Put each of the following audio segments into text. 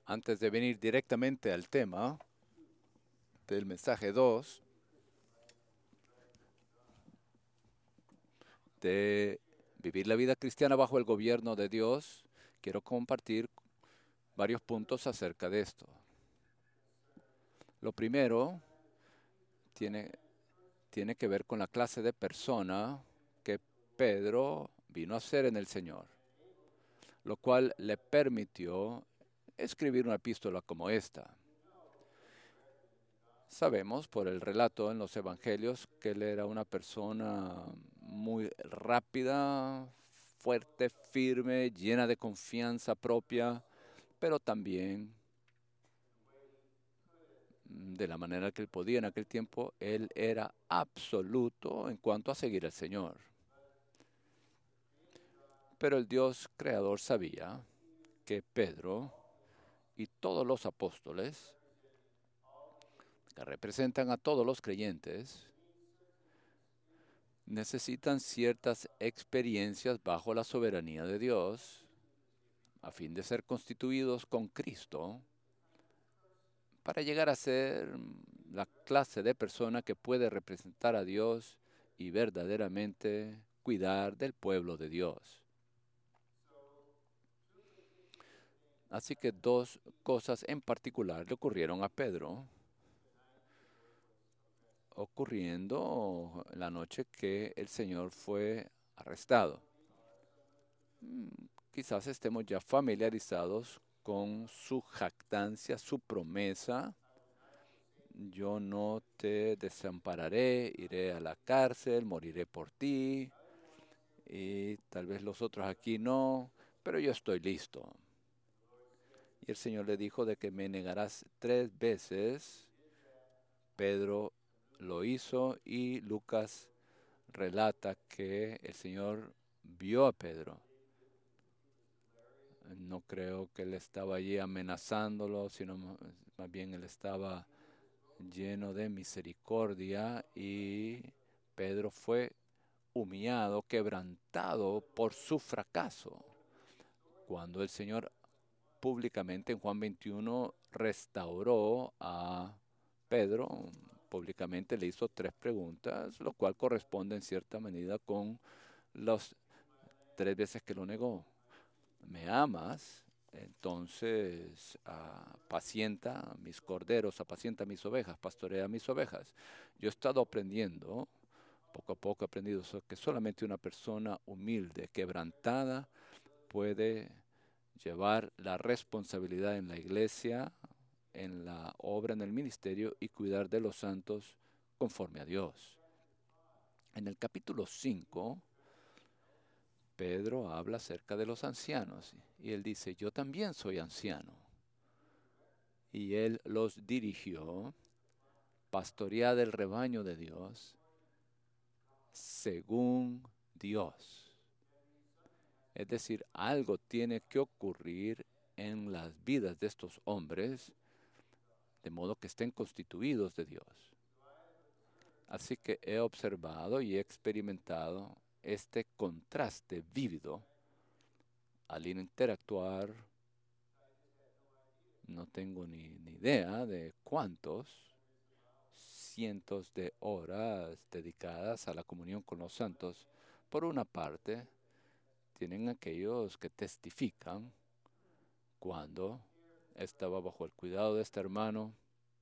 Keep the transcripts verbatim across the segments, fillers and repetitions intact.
Antes de venir directamente al tema del mensaje dos de vivir la vida cristiana bajo el gobierno de Dios, quiero compartir varios puntos acerca de esto. Lo primero tiene, tiene que ver con la clase de persona que Pedro vino a ser en el Señor, lo cual le permitió escribir una epístola como esta. Sabemos por el relato en los evangelios que él era una persona muy rápida, fuerte, firme, llena de confianza propia, pero también mm, de la manera que él podía en aquel tiempo, él era absoluto en cuanto a seguir al Señor. Pero el Dios creador sabía que Pedro y todos los apóstoles, que representan a todos los creyentes, necesitan ciertas experiencias bajo la soberanía de Dios a fin de ser constituidos con Cristo para llegar a ser la clase de persona que puede representar a Dios y verdaderamente cuidar del pueblo de Dios. Así que dos cosas en particular le ocurrieron a Pedro, ocurriendo la noche que el Señor fue arrestado. Mm, Quizás estemos ya familiarizados con su jactancia, su promesa. Yo no te desampararé, iré a la cárcel, moriré por ti, y tal vez los otros aquí no, pero yo estoy listo. Y el Señor le dijo de que me negarás tres veces. Pedro lo hizo y Lucas relata que el Señor vio a Pedro. No creo que él estaba allí amenazándolo, sino más bien él estaba lleno de misericordia y Pedro fue humillado, quebrantado por su fracaso. Cuando el Señor públicamente en Juan veintiuno restauró a Pedro, públicamente le hizo tres preguntas, lo cual corresponde en cierta medida con las tres veces que lo negó. ¿Me amas? Entonces apacienta mis corderos, apacienta mis ovejas, pastorea mis ovejas. Yo he estado aprendiendo, poco a poco he aprendido que solamente una persona humilde, quebrantada, puede llevar la responsabilidad en la iglesia, en la obra, en el ministerio y cuidar de los santos conforme a Dios. En el capítulo cinco, Pedro habla acerca de los ancianos y él dice, yo también soy anciano. Y él los dirigió, pastoread el rebaño de Dios, según Dios. Es decir, algo tiene que ocurrir en las vidas de estos hombres, de modo que estén constituidos de Dios. Así que he observado y he experimentado este contraste vívido al interactuar. No tengo ni, ni idea de cuántos cientos de horas dedicadas a la comunión con los santos. Por una parte, tienen aquellos que testifican cuando estaba bajo el cuidado de este hermano,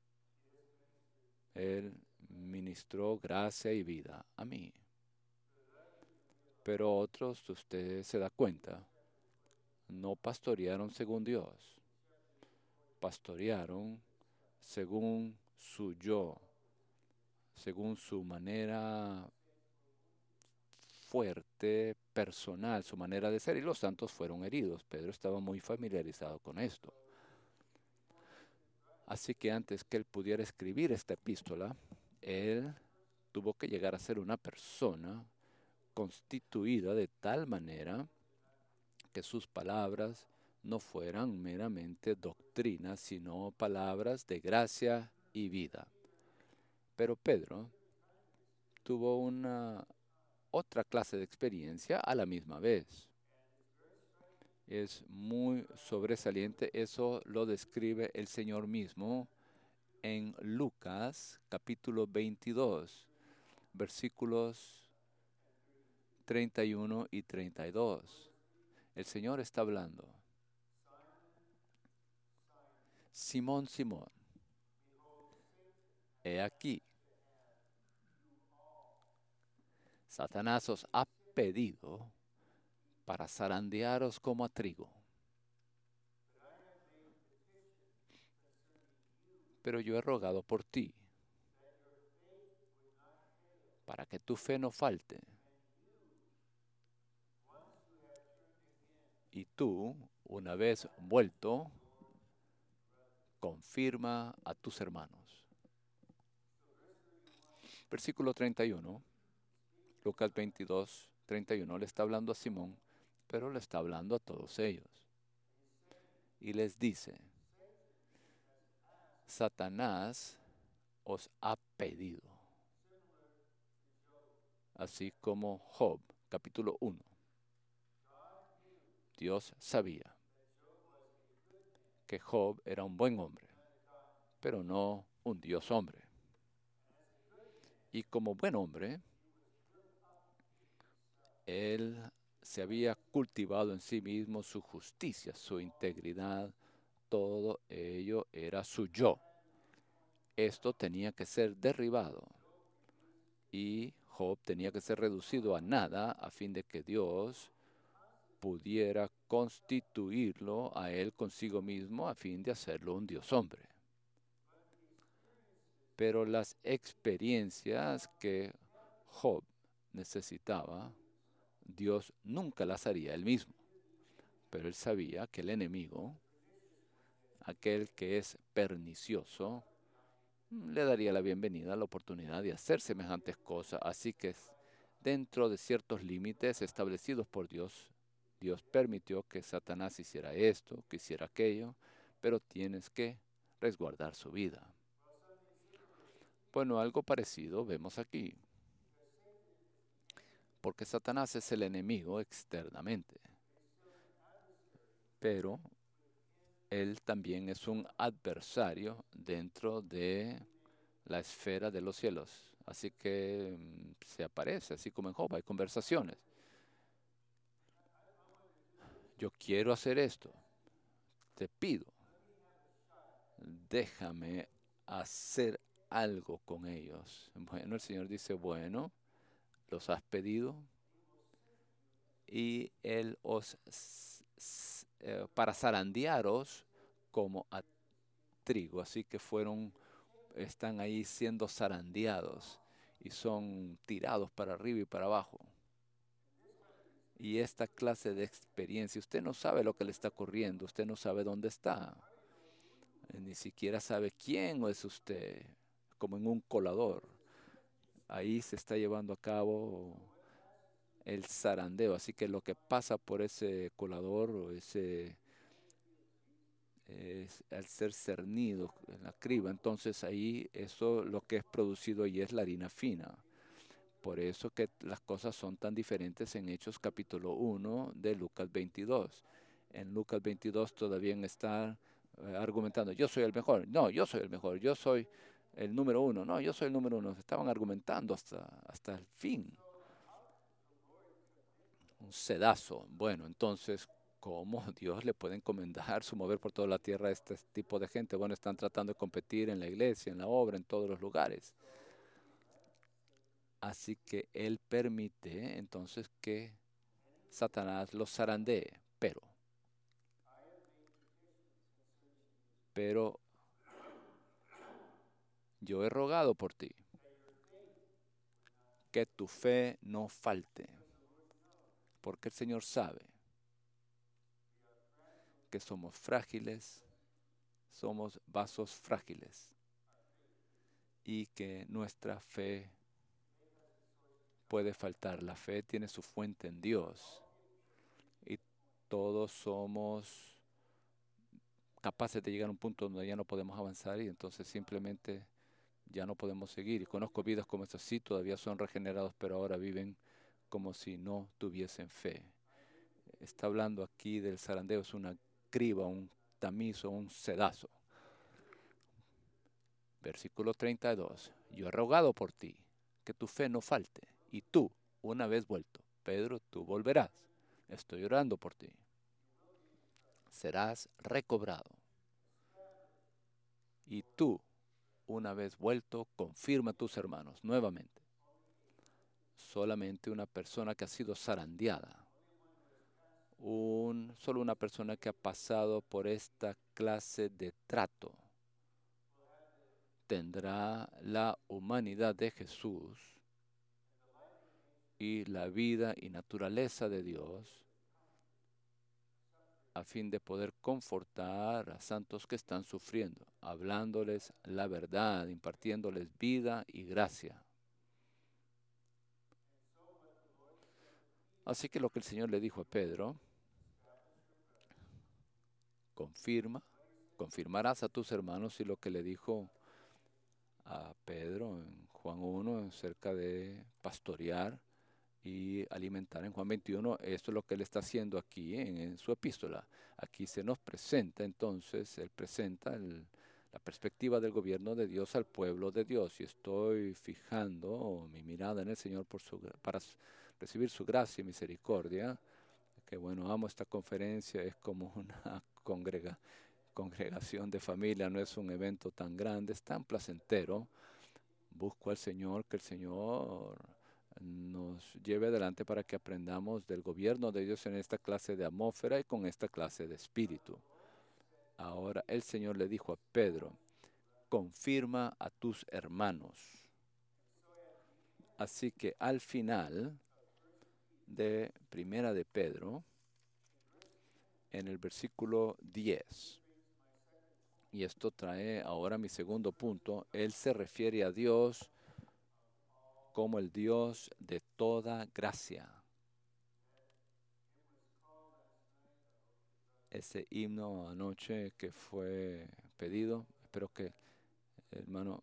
él ministró gracia y vida a mí. Pero otros, usted se da cuenta, no pastorearon según Dios, pastorearon según su yo, según su manera fuerte, personal, su manera de ser, y los santos fueron heridos. Pedro estaba muy familiarizado con esto. Así que antes que él pudiera escribir esta epístola, él tuvo que llegar a ser una persona constituida de tal manera que sus palabras no fueran meramente doctrinas, sino palabras de gracia y vida. Pero Pedro tuvo una otra clase de experiencia a la misma vez. Es muy sobresaliente. Eso lo describe el Señor mismo en Lucas capítulo veintidós, versículos treinta y uno y treinta y dos. El Señor está hablando. Simón, Simón, he aquí, Satanás os ha pedido para zarandearos como a trigo. Pero yo he rogado por ti, para que tu fe no falte. Y tú, una vez vuelto, confirma a tus hermanos. Versículo treinta y uno, Lucas veintidós, treinta y uno, le está hablando a Simón, pero le está hablando a todos ellos. Y les dice, Satanás os ha pedido, así como Job, capítulo uno. Dios sabía que Job era un buen hombre, pero no un Dios hombre. Y como buen hombre, él se había cultivado en sí mismo su justicia, su integridad, todo ello era su yo. Esto tenía que ser derribado y Job tenía que ser reducido a nada a fin de que Dios pudiera constituirlo a él consigo mismo a fin de hacerlo un Dios hombre. Pero las experiencias que Job necesitaba, Dios nunca las haría él mismo. Pero él sabía que el enemigo, aquel que es pernicioso, le daría la bienvenida a la oportunidad de hacer semejantes cosas. Así que dentro de ciertos límites establecidos por Dios, Dios permitió que Satanás hiciera esto, que hiciera aquello, pero tienes que resguardar su vida. Bueno, algo parecido vemos aquí, porque Satanás es el enemigo externamente, pero él también es un adversario dentro de la esfera de los cielos. Así que mm, se aparece, así como en Job, hay conversaciones. Yo quiero hacer esto, te pido, déjame hacer algo con ellos. Bueno, el Señor dice, bueno, los has pedido y Él os, s- s- eh, para zarandearos como a trigo. Así que fueron, están ahí siendo zarandeados y son tirados para arriba y para abajo. Y esta clase de experiencia, usted no sabe lo que le está ocurriendo, usted no sabe dónde está, eh, ni siquiera sabe quién es usted, como en un colador. Ahí se está llevando a cabo el zarandeo, así que lo que pasa por ese colador o ese, es, al ser cernido en la criba, entonces ahí eso lo que es producido ahí es la harina fina. Por eso que las cosas son tan diferentes en Hechos capítulo uno de Lucas veintidós. En Lucas veintidós todavía están eh, argumentando, yo soy el mejor, no, yo soy el mejor, yo soy el número uno, no, yo soy el número uno. Estaban argumentando hasta, hasta el fin. Un sedazo. Bueno, entonces, ¿cómo Dios le puede encomendar su mover por toda la tierra a este tipo de gente? Bueno, están tratando de competir en la iglesia, en la obra, en todos los lugares. Así que Él permite entonces que Satanás los zarandee, pero, pero yo he rogado por ti, que tu fe no falte, porque el Señor sabe que somos frágiles, somos vasos frágiles, y que nuestra fe puede faltar. La fe tiene su fuente en Dios, y todos somos capaces de llegar a un punto donde ya no podemos avanzar y entonces simplemente ya no podemos seguir. Y conozco vidas como estas, sí, todavía son regenerados, pero ahora viven como si no tuviesen fe. está hablando aquí del zarandeo, es una criba, un tamizo, un sedazo. Versículo treinta y dos. Yo he rogado por ti, que tu fe no falte, y tú, una vez vuelto, Pedro, tú volverás. Estoy orando por ti. Serás recobrado. Y tú, una vez vuelto, confirma a tus hermanos nuevamente. Solamente una persona que ha sido zarandeada, un, solo una persona que ha pasado por esta clase de trato, tendrá la humanidad de Jesús y la vida y naturaleza de Dios, a fin de poder confortar a santos que están sufriendo, hablándoles la verdad, impartiéndoles vida y gracia. Así que lo que el Señor le dijo a Pedro, confirma, confirmarás a tus hermanos, y lo que le dijo a Pedro en Juan uno acerca de pastorear y alimentar en Juan veintiuno, esto es lo que él está haciendo aquí en, en su epístola. Aquí se nos presenta entonces, él presenta el, la perspectiva del gobierno de Dios al pueblo de Dios, y estoy fijando mi mirada en el Señor por su, para recibir su gracia y misericordia. Que bueno, amo esta conferencia, es como una congrega, congregación de familia, no es un evento tan grande, es tan placentero. Busco al Señor, que el Señor nos lleve adelante para que aprendamos del gobierno de Dios en esta clase de atmósfera y con esta clase de espíritu. Ahora el Señor le dijo a Pedro, confirma a tus hermanos. Así que al final de Primera de Pedro, en el versículo diez, y esto trae ahora mi segundo punto, él se refiere a Dios como el Dios de toda gracia. Ese himno anoche que fue pedido, espero que el hermano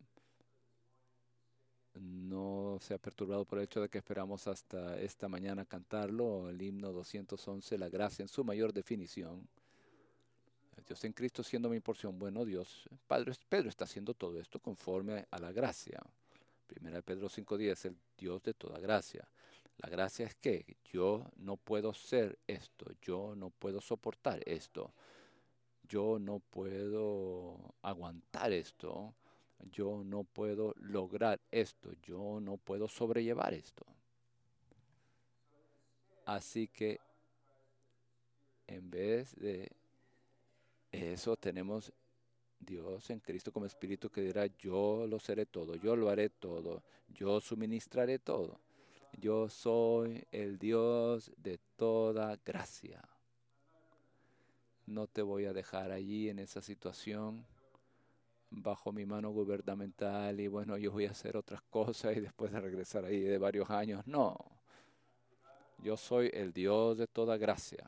no sea perturbado por el hecho de que esperamos hasta esta mañana cantarlo, el himno doscientos once, la gracia en su mayor definición. Dios en Cristo siendo mi porción. Bueno, Dios, Padre, Pedro está haciendo todo esto conforme a la gracia. Primera de Pedro cinco diez, el Dios de toda gracia. La gracia es que yo no puedo ser esto, yo no puedo soportar esto, yo no puedo aguantar esto, yo no puedo lograr esto, yo no puedo sobrellevar esto. Así que en vez de eso tenemos Dios en Cristo como Espíritu que dirá, yo lo seré todo, yo lo haré todo, yo suministraré todo. Yo soy el Dios de toda gracia. No te voy a dejar allí en esa situación bajo mi mano gubernamental y bueno, yo voy a hacer otras cosas y después de regresar ahí de varios años. No, yo soy el Dios de toda gracia.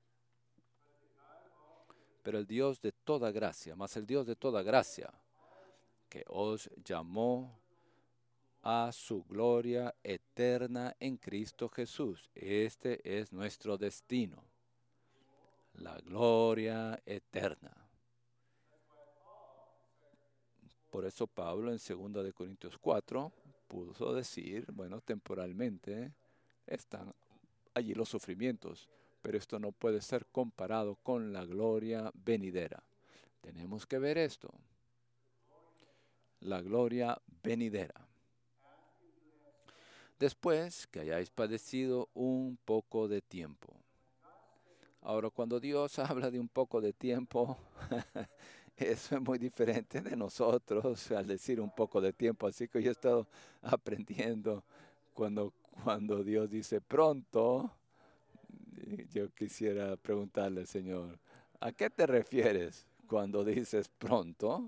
Pero el Dios de toda gracia, más el Dios de toda gracia, que os llamó a su gloria eterna en Cristo Jesús. Este es nuestro destino, la gloria eterna. Por eso Pablo en segunda de Corintios cuatro pudo decir, bueno, temporalmente están allí los sufrimientos, pero esto no puede ser comparado con la gloria venidera. Tenemos que ver esto, la gloria venidera. Después que hayáis padecido un poco de tiempo. Ahora, cuando Dios habla de un poco de tiempo, eso es muy diferente de nosotros al decir un poco de tiempo. Así que yo he estado aprendiendo cuando, cuando Dios dice pronto. Yo quisiera preguntarle al Señor, ¿a qué te refieres cuando dices pronto?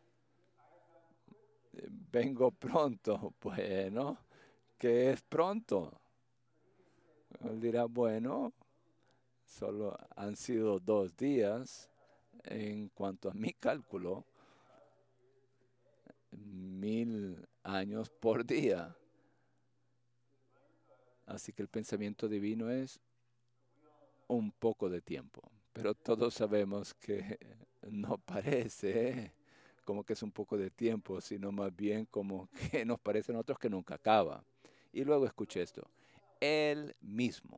Vengo pronto. Bueno, ¿qué es pronto? Él dirá, bueno, solo han sido dos días en cuanto a mi cálculo, mil años por día. Así que el pensamiento divino es un poco de tiempo, pero todos sabemos que no parece ¿eh? como que es un poco de tiempo, sino más bien como que nos parece a nosotros que nunca acaba. Y luego escuché esto, Él mismo,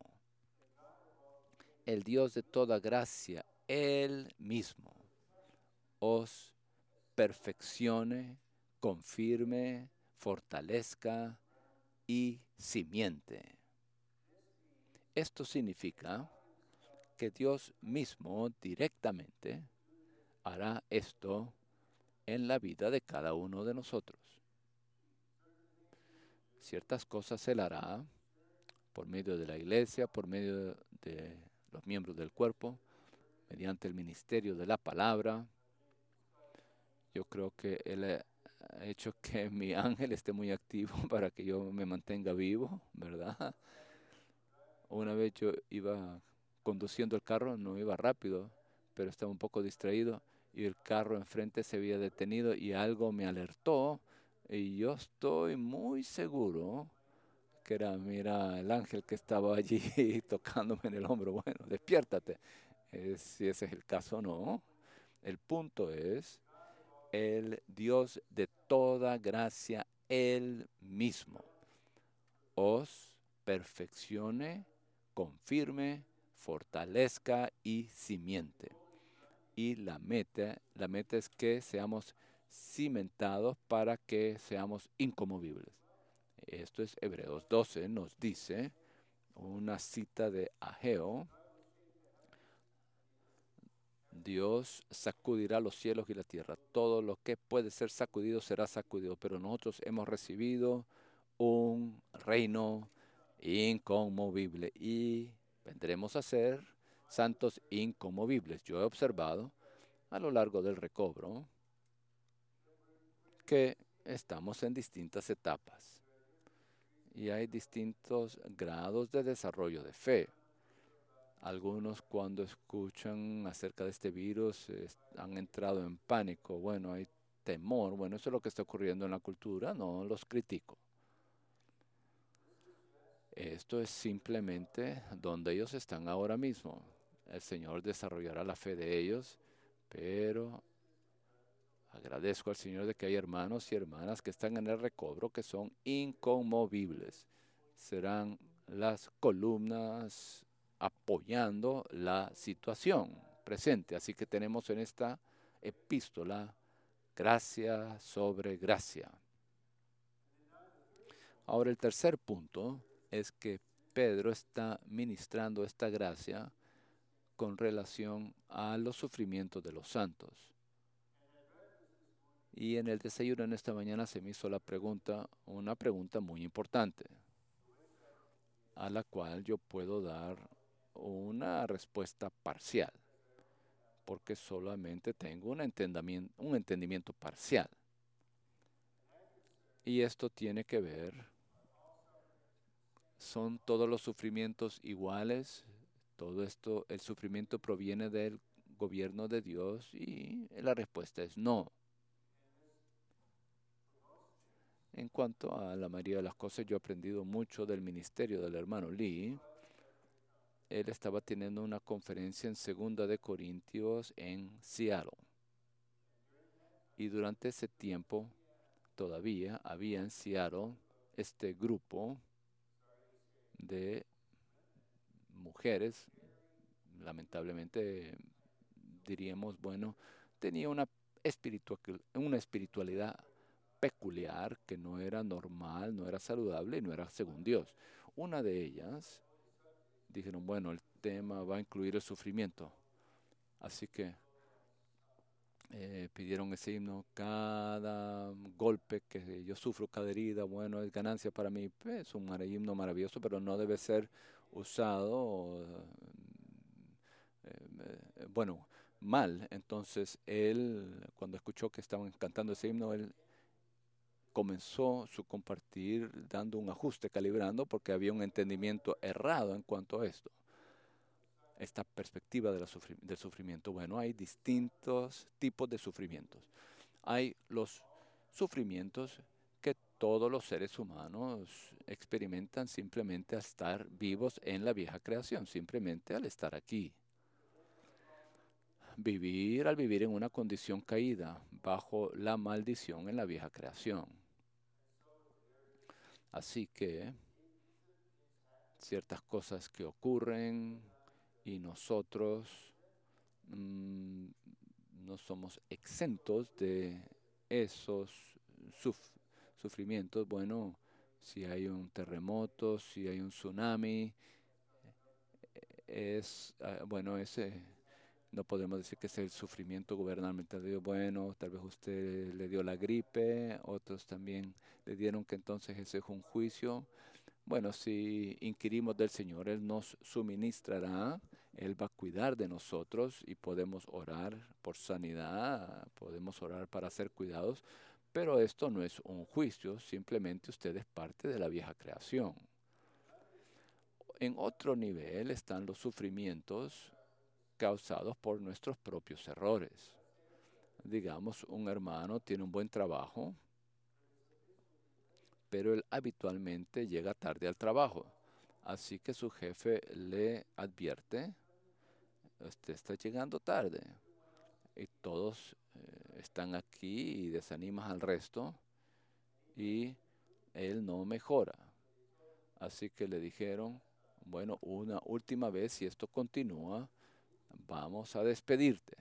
el Dios de toda gracia, Él mismo os perfeccione, confirme, fortalezca y simiente. Esto significa que Dios mismo directamente hará esto en la vida de cada uno de nosotros. Ciertas cosas Él hará por medio de la iglesia, por medio de los miembros del cuerpo, mediante el ministerio de la palabra. Yo creo que Él ha hecho que mi ángel esté muy activo para que yo me mantenga vivo, ¿verdad? Una vez yo iba conduciendo el carro, no iba rápido, pero estaba un poco distraído y el carro enfrente se había detenido y algo me alertó y yo estoy muy seguro que era, mira, el ángel que estaba allí tocándome en el hombro. Bueno, despiértate. Eh, si ese es el caso, no. El punto es el Dios de toda gracia, Él mismo, os perfeccione, confirme, fortalezca y simiente. Y la meta, la meta es que seamos cimentados para que seamos inconmovibles. Esto es Hebreos doce, nos dice una cita de Ageo. Dios sacudirá los cielos y la tierra. Todo lo que puede ser sacudido será sacudido, pero nosotros hemos recibido un reino inconmovible y vendremos a ser santos inconmovibles. Yo he observado a lo largo del recobro que estamos en distintas etapas y hay distintos grados de desarrollo de fe. Algunos cuando escuchan acerca de este virus eh, han entrado en pánico. Bueno, hay temor. Bueno, eso es lo que está ocurriendo en la cultura. No los critico. Esto es simplemente donde ellos están ahora mismo. El Señor desarrollará la fe de ellos, pero agradezco al Señor de que hay hermanos y hermanas que están en el recobro que son inconmovibles. Serán las columnas apoyando la situación presente. Así que tenemos en esta epístola gracia sobre gracia. Ahora el tercer punto es que Pedro está ministrando esta gracia con relación a los sufrimientos de los santos. Y en el desayuno en esta mañana se me hizo la pregunta, una pregunta muy importante, a la cual yo puedo dar una respuesta parcial, porque solamente tengo un entendimiento, un entendimiento parcial. Y esto tiene que ver, ¿son todos los sufrimientos iguales? Todo esto, el sufrimiento proviene del gobierno de Dios y la respuesta es no. En cuanto a la mayoría de las cosas, yo he aprendido mucho del ministerio del hermano Lee. Él estaba teniendo una conferencia en Segunda de Corintios en Seattle. Y durante ese tiempo todavía había en Seattle este grupo de mujeres, lamentablemente diríamos, bueno, tenía una, espiritu una espiritualidad peculiar que no era normal, no era saludable y no era según Dios. Una de ellas dijeron, bueno, el tema va a incluir el sufrimiento. Así que eh, pidieron ese himno, cada golpe que yo sufro, cada herida, bueno, es ganancia para mí. Pues, es un himno maravilloso, pero no debe ser usado, eh, eh, bueno, mal. Entonces, él, cuando escuchó que estaban cantando ese himno, él comenzó su compartir dando un ajuste, calibrando, porque había un entendimiento errado en cuanto a esto. Esta perspectiva de la sufri del sufrimiento. Bueno, hay distintos tipos de sufrimientos. Hay los sufrimientos que todos los seres humanos experimentan simplemente al estar vivos en la vieja creación, simplemente al estar aquí. Vivir al vivir en una condición caída, bajo la maldición en la vieja creación. Así que ciertas cosas que ocurren y nosotros mmm, no somos exentos de esos suf sufrimientos. Bueno, si hay un terremoto, si hay un tsunami, es, uh, bueno, ese no podemos decir que es el sufrimiento gubernamental de Dios. Bueno, tal vez usted le dio la gripe, otros también le dieron que entonces ese es un juicio. Bueno, si inquirimos del Señor, Él nos suministrará, Él va a cuidar de nosotros y podemos orar por sanidad, podemos orar para ser cuidados, pero esto no es un juicio, simplemente usted es parte de la vieja creación. En otro nivel están los sufrimientos causados por nuestros propios errores. Digamos, un hermano tiene un buen trabajo, pero él habitualmente llega tarde al trabajo. Así que su jefe le advierte, usted está llegando tarde. Y todos eh, están aquí y desaniman al resto y él no mejora. Así que le dijeron, bueno, una última vez, si esto continúa, vamos a despedirte.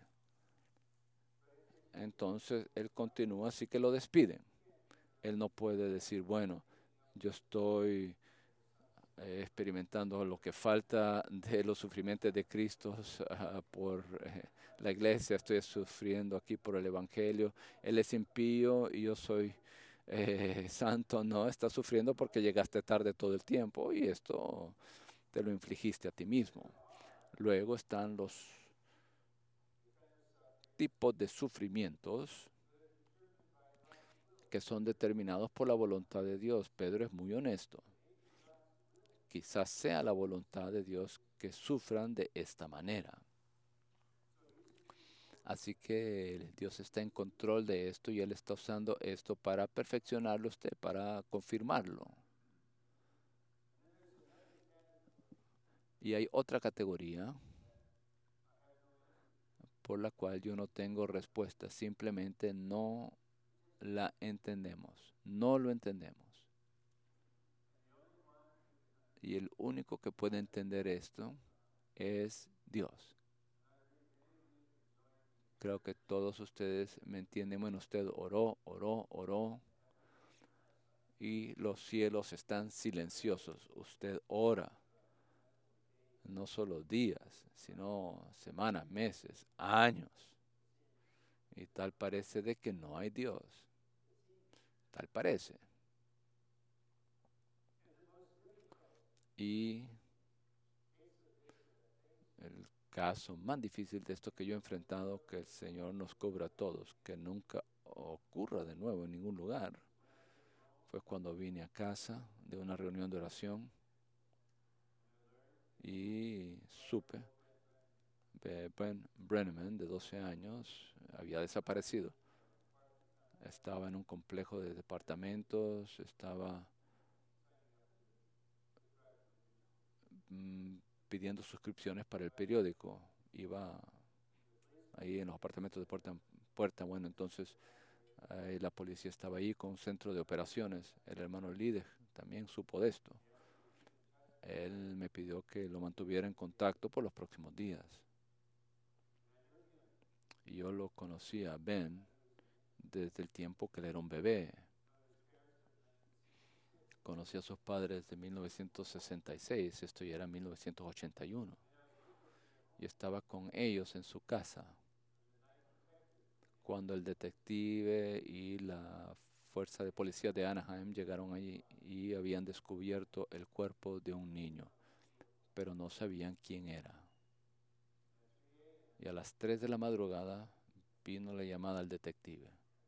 Entonces él continúa, así que lo despiden. Él no puede decir, bueno, yo estoy eh, experimentando lo que falta de los sufrimientos de Cristo uh, por eh, la iglesia, estoy sufriendo aquí por el Evangelio, Él es impío y yo soy eh, santo. No, estás sufriendo porque llegaste tarde todo el tiempo y esto te lo infligiste a ti mismo. Luego están los tipos de sufrimientos que son determinados por la voluntad de Dios. Pedro es muy honesto. Quizás sea la voluntad de Dios que sufran de esta manera. Así que Dios está en control de esto y Él está usando esto para perfeccionarlo usted, para confirmarlo. Y hay otra categoría por la cual yo no tengo respuesta, simplemente no la entendemos, no lo entendemos. Y el único que puede entender esto es Dios. Creo que todos ustedes me entienden. Bueno, usted oró, oró, oró y los cielos están silenciosos. Usted ora, no solo días, sino semanas, meses, años. Y tal parece de que no hay Dios. Tal parece. Y el caso más difícil de esto que yo he enfrentado, que el Señor nos cubra a todos, que nunca ocurra de nuevo en ningún lugar, fue cuando vine a casa de una reunión de oración y supe que Ben Brenneman, de doce años, había desaparecido. Estaba en un complejo de departamentos, estaba mm, pidiendo suscripciones para el periódico. Iba ahí en los apartamentos de puerta en puerta. Bueno, entonces eh, la policía estaba ahí con un centro de operaciones. El hermano Lidej también supo de esto. Él me pidió que lo mantuviera en contacto por los próximos días. Y yo lo conocía a Ben desde el tiempo que él era un bebé. Conocí a sus padres de mil novecientos sesenta y seis, esto ya era mil novecientos ochenta y uno. Y estaba con ellos en su casa cuando el detective y la fuerza de policía de Anaheim llegaron allí y habían descubierto el cuerpo de un niño, pero no sabían quién era. Y a las tres de la madrugada vino la llamada al detective.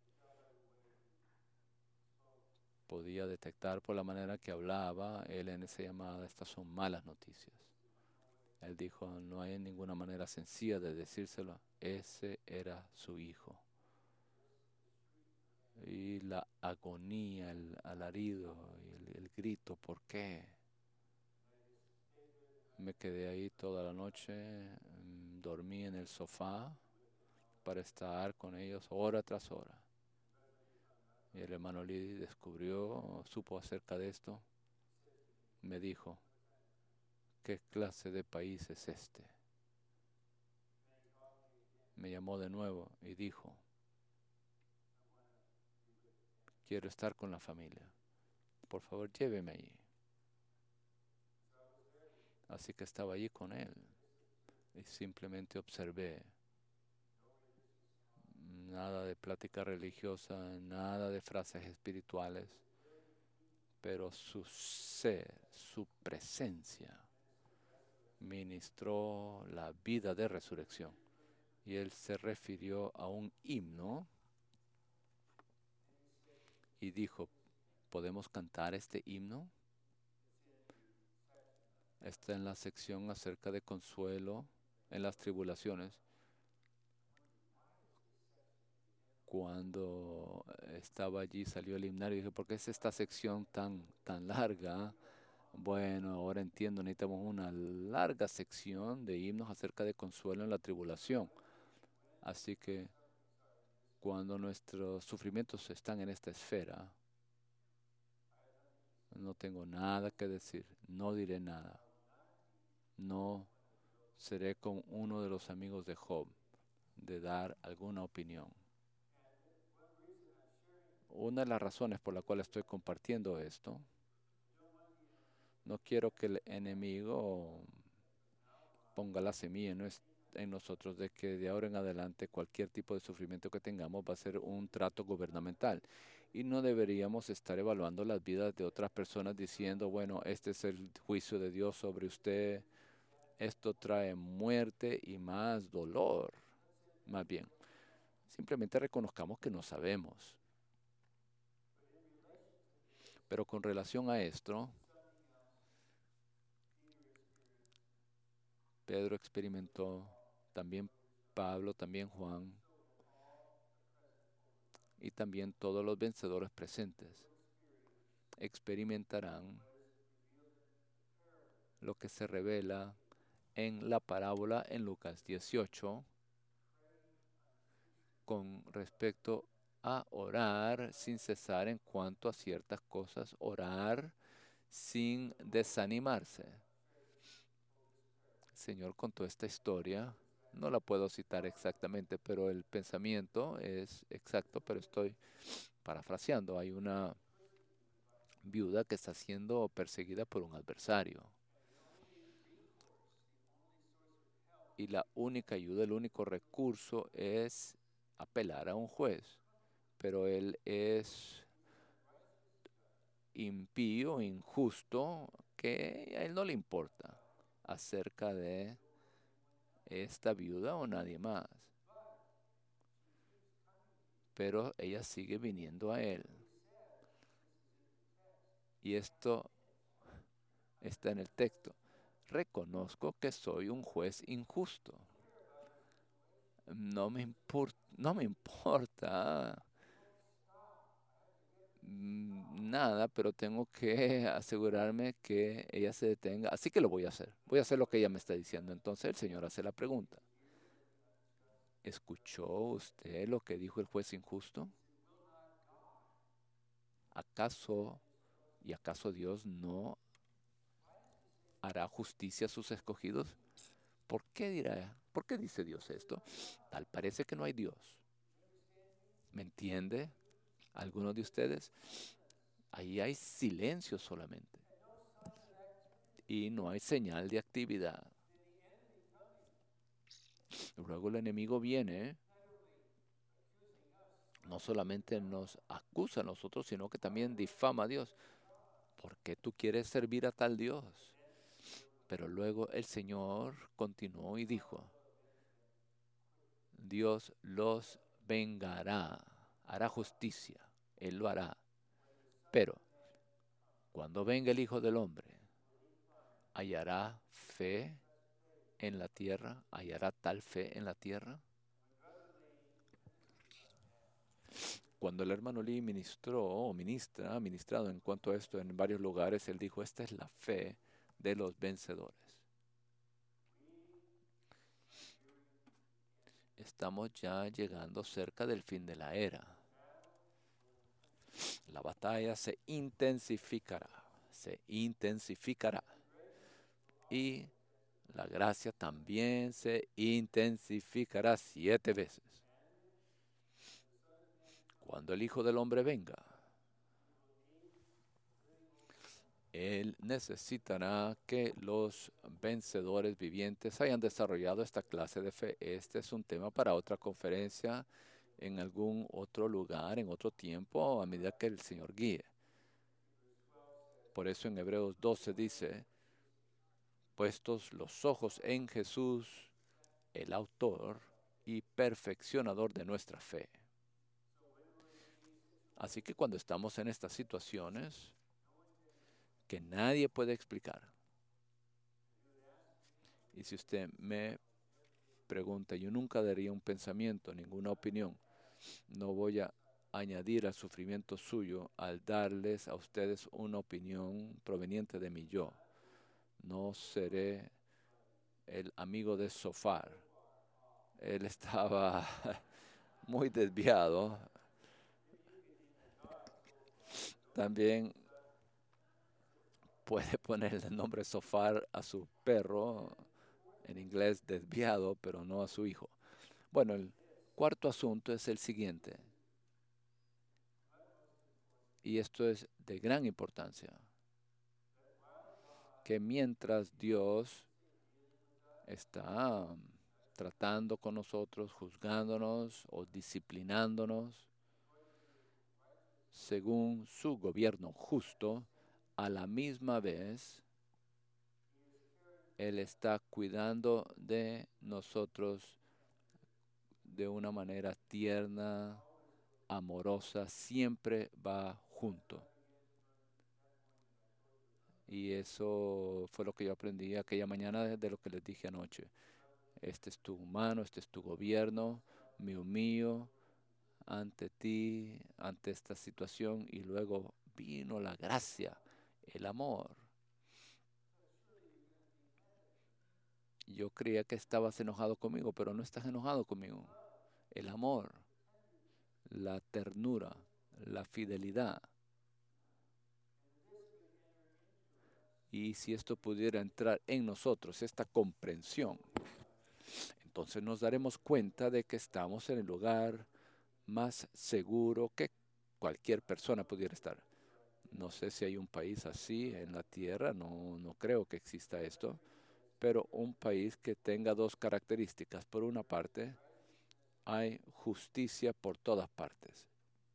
Podía detectar por la manera que hablaba él en esa llamada, estas son malas noticias. Él dijo, no hay ninguna manera sencilla de decírselo, ese era su hijo. y la agonía, el alarido, y el, el grito, ¿por qué? Me quedé ahí toda la noche, mm, dormí en el sofá para estar con ellos hora tras hora. Y el hermano Lee descubrió, supo acerca de esto, me dijo, ¿qué clase de país es este? Me llamó de nuevo y dijo, quiero estar con la familia, por favor lléveme allí. Así que estaba allí con él y simplemente observé. Nada de plática religiosa, nada de frases espirituales, pero su ser, su presencia, ministró la vida de resurrección. Y él se refirió a un himno y dijo, ¿podemos cantar este himno? Está en la sección acerca de consuelo en las tribulaciones. Cuando estaba allí salió el himnario y dije, ¿por qué es esta sección tan, tan larga? Bueno, ahora entiendo, necesitamos una larga sección de himnos acerca de consuelo en la tribulación. Así que cuando nuestros sufrimientos están en esta esfera, no tengo nada que decir, no diré nada. No seré como uno de los amigos de Job, de dar alguna opinión. Una de las razones por la cual estoy compartiendo esto, no quiero que el enemigo ponga la semilla en, nues- en nosotros de que de ahora en adelante cualquier tipo de sufrimiento que tengamos va a ser un trato gubernamental. Y no deberíamos estar evaluando las vidas de otras personas diciendo, bueno, este es el juicio de Dios sobre usted, esto trae muerte y más dolor. Más bien, simplemente reconozcamos que no sabemos. Pero con relación a esto, Pedro experimentó, también Pablo, también Juan, y también todos los vencedores presentes experimentarán lo que se revela en la parábola en Lucas dieciocho con respecto a orar sin cesar en cuanto a ciertas cosas, orar sin desanimarse. El Señor contó esta historia, no la puedo citar exactamente, pero el pensamiento es exacto, pero estoy parafraseando. Hay una viuda que está siendo perseguida por un adversario. Y la única ayuda, el único recurso es apelar a un juez. Pero él es impío, injusto, que a él no le importa acerca de esta viuda o nadie más. Pero ella sigue viniendo a él. Y esto está en el texto. Reconozco que soy un juez injusto. No me impor- no me importa mm, nada, pero tengo que asegurarme que ella se detenga. Así que lo voy a hacer. Voy a hacer lo que ella me está diciendo. Entonces el Señor hace la pregunta. ¿Escuchó usted lo que dijo el juez injusto? ¿Acaso y acaso Dios no hará justicia a sus escogidos? ¿Por qué dirá? ¿Por qué dice Dios esto? Tal parece que no hay Dios. ¿Me entiende? Algunos de ustedes, ahí hay silencio solamente y no hay señal de actividad. Luego el enemigo viene, no solamente nos acusa a nosotros, sino que también difama a Dios. ¿Por qué tú quieres servir a tal Dios? Pero luego el Señor continuó y dijo, Dios los vengará, hará justicia, Él lo hará. Pero cuando venga el Hijo del Hombre, ¿hallará fe en la tierra? ¿Hallará tal fe en la tierra? cuando el hermano Lee ministró o ministra, ha ministrado en cuanto a esto en varios lugares, él dijo, esta es la fe de los vencedores. Estamos ya llegando cerca del fin de la era. La batalla se intensificará, se intensificará. Y la gracia también se intensificará siete veces. Cuando el Hijo del Hombre venga, Él necesitará que los vencedores vivientes hayan desarrollado esta clase de fe. Este es un tema para otra conferencia en algún otro lugar, en otro tiempo, a medida que el Señor guíe. Por eso en Hebreos doce dice, puestos los ojos en Jesús, el autor y perfeccionador de nuestra fe. Así que cuando estamos en estas situaciones que nadie puede explicar, y si usted me pregunta, yo nunca daría un pensamiento, ninguna opinión, no voy a añadir al sufrimiento suyo al darles a ustedes una opinión proveniente de mi yo. No seré el amigo de Sofar. Él estaba muy desviado. También puede ponerle el nombre Sofar a su perro, en inglés desviado, pero no a su hijo. Bueno, el cuarto asunto es el siguiente, y esto es de gran importancia, que mientras Dios está tratando con nosotros, juzgándonos o disciplinándonos, según su gobierno justo, a la misma vez, Él está cuidando de nosotros de una manera tierna, amorosa, siempre va junto. Y eso fue lo que yo aprendí aquella mañana de, de lo que les dije anoche. Este es tu mano, este es tu gobierno, me humillo ante ti, ante esta situación, y luego vino la gracia, el amor. Yo creía que estabas enojado conmigo, pero no estás enojado conmigo. El amor, la ternura, la fidelidad. Y si esto pudiera entrar en nosotros, esta comprensión, entonces nos daremos cuenta de que estamos en el lugar más seguro que cualquier persona pudiera estar. No sé si hay un país así en la tierra, no, no creo que exista esto, pero un país que tenga dos características. Por una parte, hay justicia por todas partes.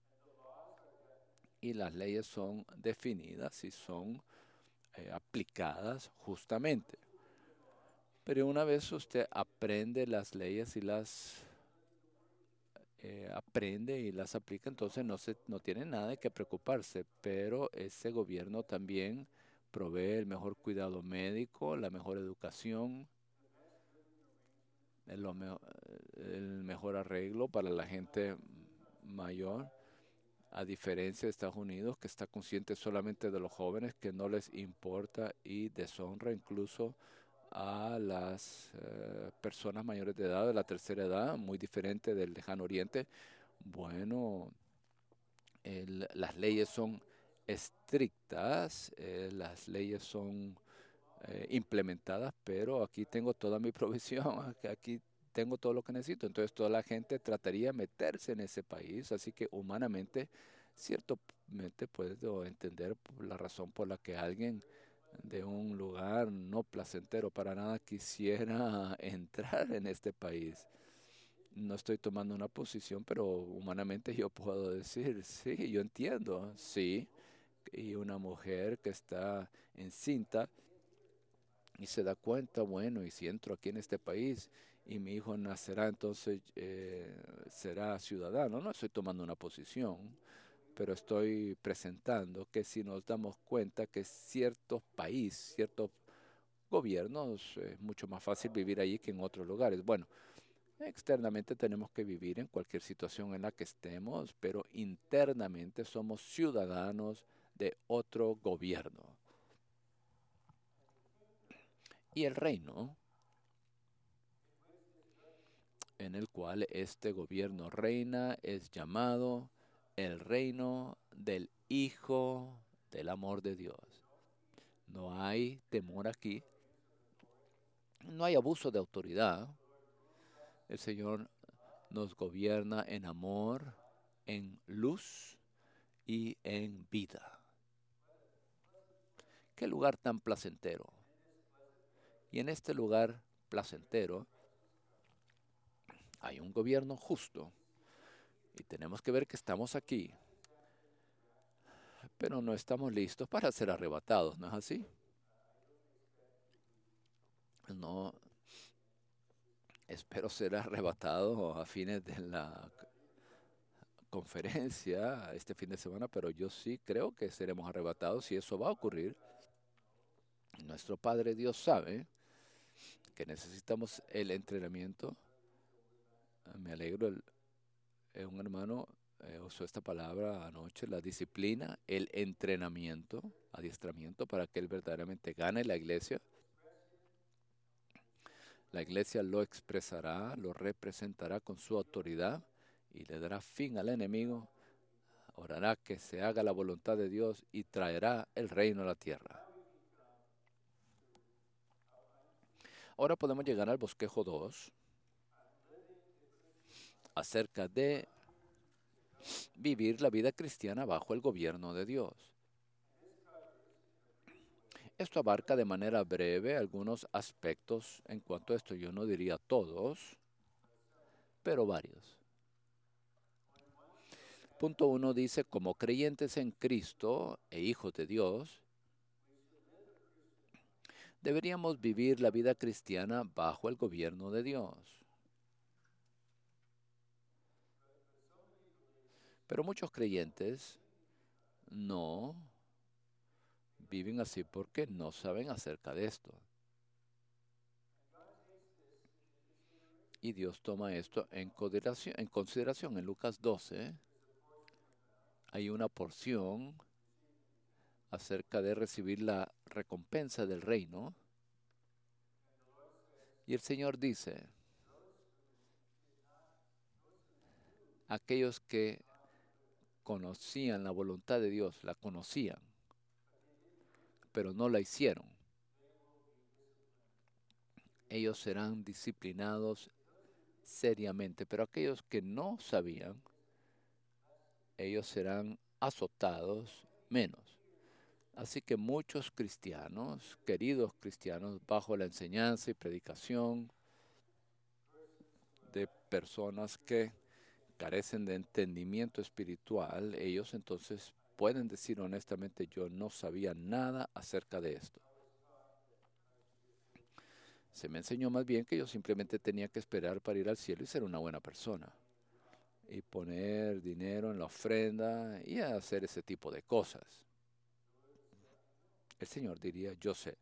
Y las leyes son definidas y son eh, aplicadas justamente. Pero una vez usted aprende las leyes y las eh, aprende y las aplica, entonces no, se, no tiene nada de qué preocuparse. Pero ese gobierno también provee el mejor cuidado médico, la mejor educación, el, lo me- el mejor arreglo para la gente mayor, a diferencia de Estados Unidos, que está consciente solamente de los jóvenes, que no les importa y deshonra incluso a las eh, personas mayores de edad, de la tercera edad, muy diferente del lejano oriente. Bueno, el- las leyes son estrictas, eh, las leyes son eh, implementadas, pero aquí tengo toda mi provisión, ac- aquí tengo todo lo que necesito. Entonces toda la gente trataría de meterse en ese país, así que humanamente, ciertamente puedo entender por la razón por la que alguien de un lugar no placentero para nada quisiera entrar en este país. No estoy tomando una posición, pero humanamente yo puedo decir, sí, yo entiendo, sí. Y una mujer que está encinta y se da cuenta, bueno, y si entro aquí en este país y mi hijo nacerá, entonces eh, será ciudadano. No estoy tomando una posición, pero estoy presentando que si nos damos cuenta que ciertos países, ciertos gobiernos, es mucho más fácil vivir allí que en otros lugares. Bueno, Externamente tenemos que vivir en cualquier situación en la que estemos, pero internamente somos ciudadanos de otro gobierno. Y el reino en el cual este gobierno reina es llamado el reino del Hijo del amor de Dios. No hay temor aquí, no hay abuso de autoridad. El Señor nos gobierna en amor, en luz y en vida. Qué lugar tan placentero. Y en este lugar placentero hay un gobierno justo. Y tenemos que ver que estamos aquí, pero no estamos listos para ser arrebatados, ¿no es así? No espero ser arrebatado a fines de la conferencia este fin de semana, pero yo sí creo que seremos arrebatados y eso va a ocurrir. Nuestro Padre Dios sabe que necesitamos el entrenamiento. Me alegro, el, eh, un hermano eh, usó esta palabra anoche, la disciplina, el entrenamiento, adiestramiento para que él verdaderamente gane la iglesia. La iglesia lo expresará, lo representará con su autoridad y le dará fin al enemigo. Orará que se haga la voluntad de Dios y traerá el reino a la tierra. Ahora podemos llegar al bosquejo dos, acerca de vivir la vida cristiana bajo el gobierno de Dios. Esto abarca de manera breve algunos aspectos en cuanto a esto. Yo no diría todos, pero varios. Punto uno dice, como creyentes en Cristo e hijos de Dios, deberíamos vivir la vida cristiana bajo el gobierno de Dios. Pero muchos creyentes no viven así porque no saben acerca de esto. Y Dios toma esto en consideración. En consideración. En Lucas doce hay una porción acerca de recibir la recompensa del reino. Y el Señor dice, aquellos que conocían la voluntad de Dios, la conocían, pero no la hicieron, ellos serán disciplinados seriamente. Pero aquellos que no sabían, ellos serán azotados menos. Así que muchos cristianos, queridos cristianos, bajo la enseñanza y predicación de personas que carecen de entendimiento espiritual, ellos entonces pueden decir honestamente, yo no sabía nada acerca de esto. Se me enseñó más bien que yo simplemente tenía que esperar para ir al cielo y ser una buena persona. Y poner dinero en la ofrenda y hacer ese tipo de cosas. El Señor diría, yo sé,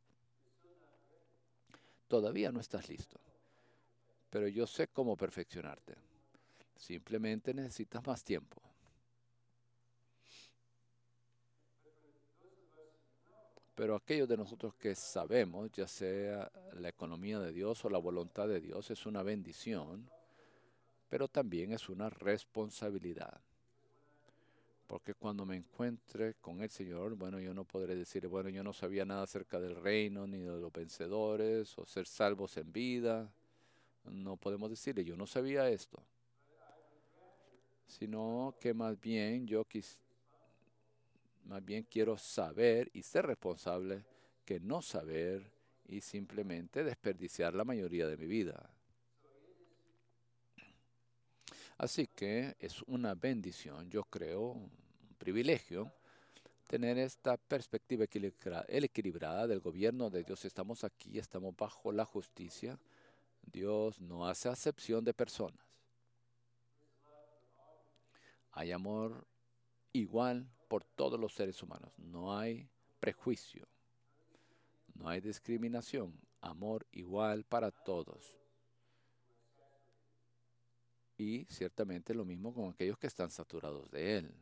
todavía no estás listo, pero yo sé cómo perfeccionarte. Simplemente necesitas más tiempo. Pero aquellos de nosotros que sabemos, ya sea la economía de Dios o la voluntad de Dios, es una bendición, pero también es una responsabilidad. Porque cuando me encuentre con el Señor, bueno, yo no podré decir, bueno, yo no sabía nada acerca del reino, ni de los vencedores, o ser salvos en vida. No podemos decirle, yo no sabía esto. Sino que más bien yo quis, más bien quiero saber y ser responsable que no saber y simplemente desperdiciar la mayoría de mi vida. Así que es una bendición, yo creo, un privilegio, tener esta perspectiva equilibra- equilibrada del gobierno de Dios. Estamos aquí, estamos bajo la justicia. Dios no hace acepción de personas. Hay amor igual por todos los seres humanos. No hay prejuicio. No hay discriminación. Amor igual para todos. y ciertamente lo mismo con aquellos que están saturados de Él.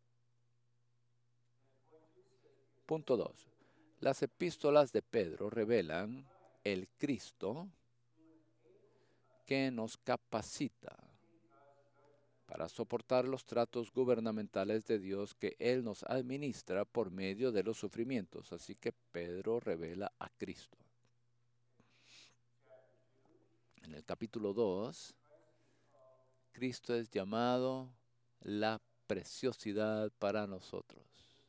Punto dos. Las epístolas de Pedro revelan el Cristo que nos capacita para soportar los tratos gubernamentales de Dios que Él nos administra por medio de los sufrimientos. Así que Pedro revela a Cristo. En el capítulo dos, Cristo es llamado la preciosidad para nosotros.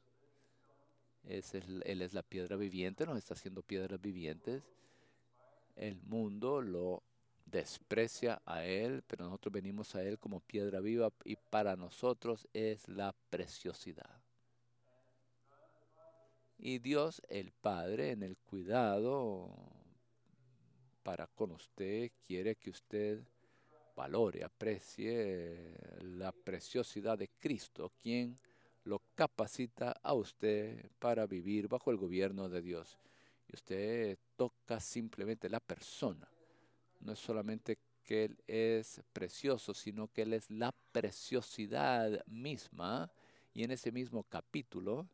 Es el, él es la piedra viviente, nos está haciendo piedras vivientes. El mundo lo desprecia a Él, pero nosotros venimos a Él como piedra viva y para nosotros es la preciosidad. Y Dios el Padre en el cuidado para con usted quiere que usted valore, aprecie la preciosidad de Cristo, quien lo capacita a usted para vivir bajo el gobierno de Dios. Y usted toca simplemente la persona. No es solamente que Él es precioso, sino que Él es la preciosidad misma. Y en ese mismo capítulo,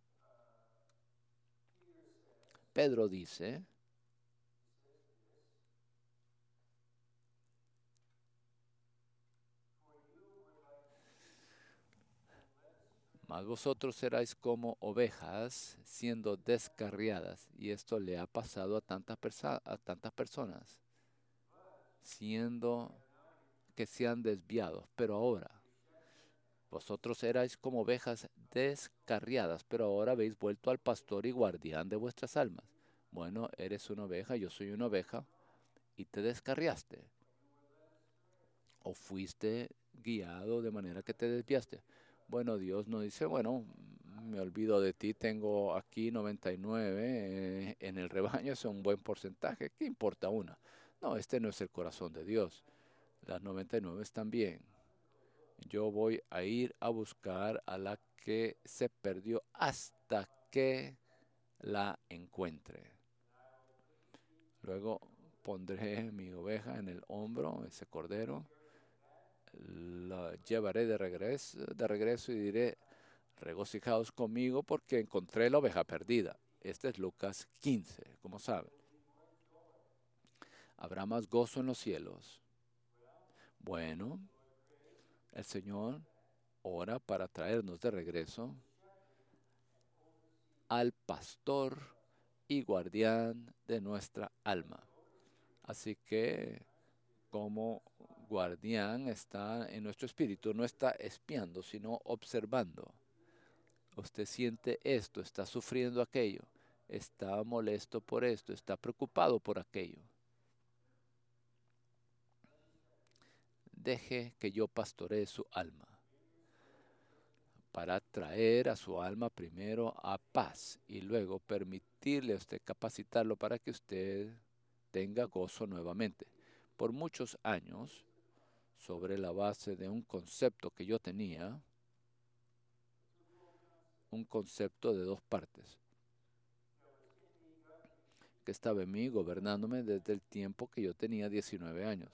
Pedro dice, mas vosotros seráis como ovejas siendo descarriadas. Y esto le ha pasado a tantas, persa- a tantas personas, siendo que se han desviado. Pero ahora, vosotros erais como ovejas descarriadas, pero ahora habéis vuelto al pastor y guardián de vuestras almas. Bueno, eres una oveja, yo soy una oveja, y te descarriaste. O fuiste guiado de manera que te desviaste. Bueno, Dios no dice, bueno, me olvido de ti, tengo aquí noventa y nueve, eh, en el rebaño es un buen porcentaje, ¿qué importa una? No, este no es el corazón de Dios. Las noventa y nueve están bien. Yo voy a ir a buscar a la que se perdió hasta que la encuentre. Luego pondré mi oveja en el hombro, ese cordero, la llevaré de regreso, de regreso y diré, regocijaos conmigo porque encontré la oveja perdida. Este es Lucas quince, como saben. Habrá más gozo en los cielos. Bueno, el Señor ora para traernos de regreso al pastor y guardián de nuestra alma. Así que como guardián está en nuestro espíritu, no está espiando, sino observando. Usted siente esto, está sufriendo aquello, está molesto por esto, está preocupado por aquello. Deje que yo pastoree su alma para traer a su alma primero a paz y luego permitirle a usted capacitarlo para que usted tenga gozo nuevamente. Por muchos años, sobre la base de un concepto que yo tenía, un concepto de dos partes, que estaba en mí gobernándome desde el tiempo que yo tenía diecinueve años,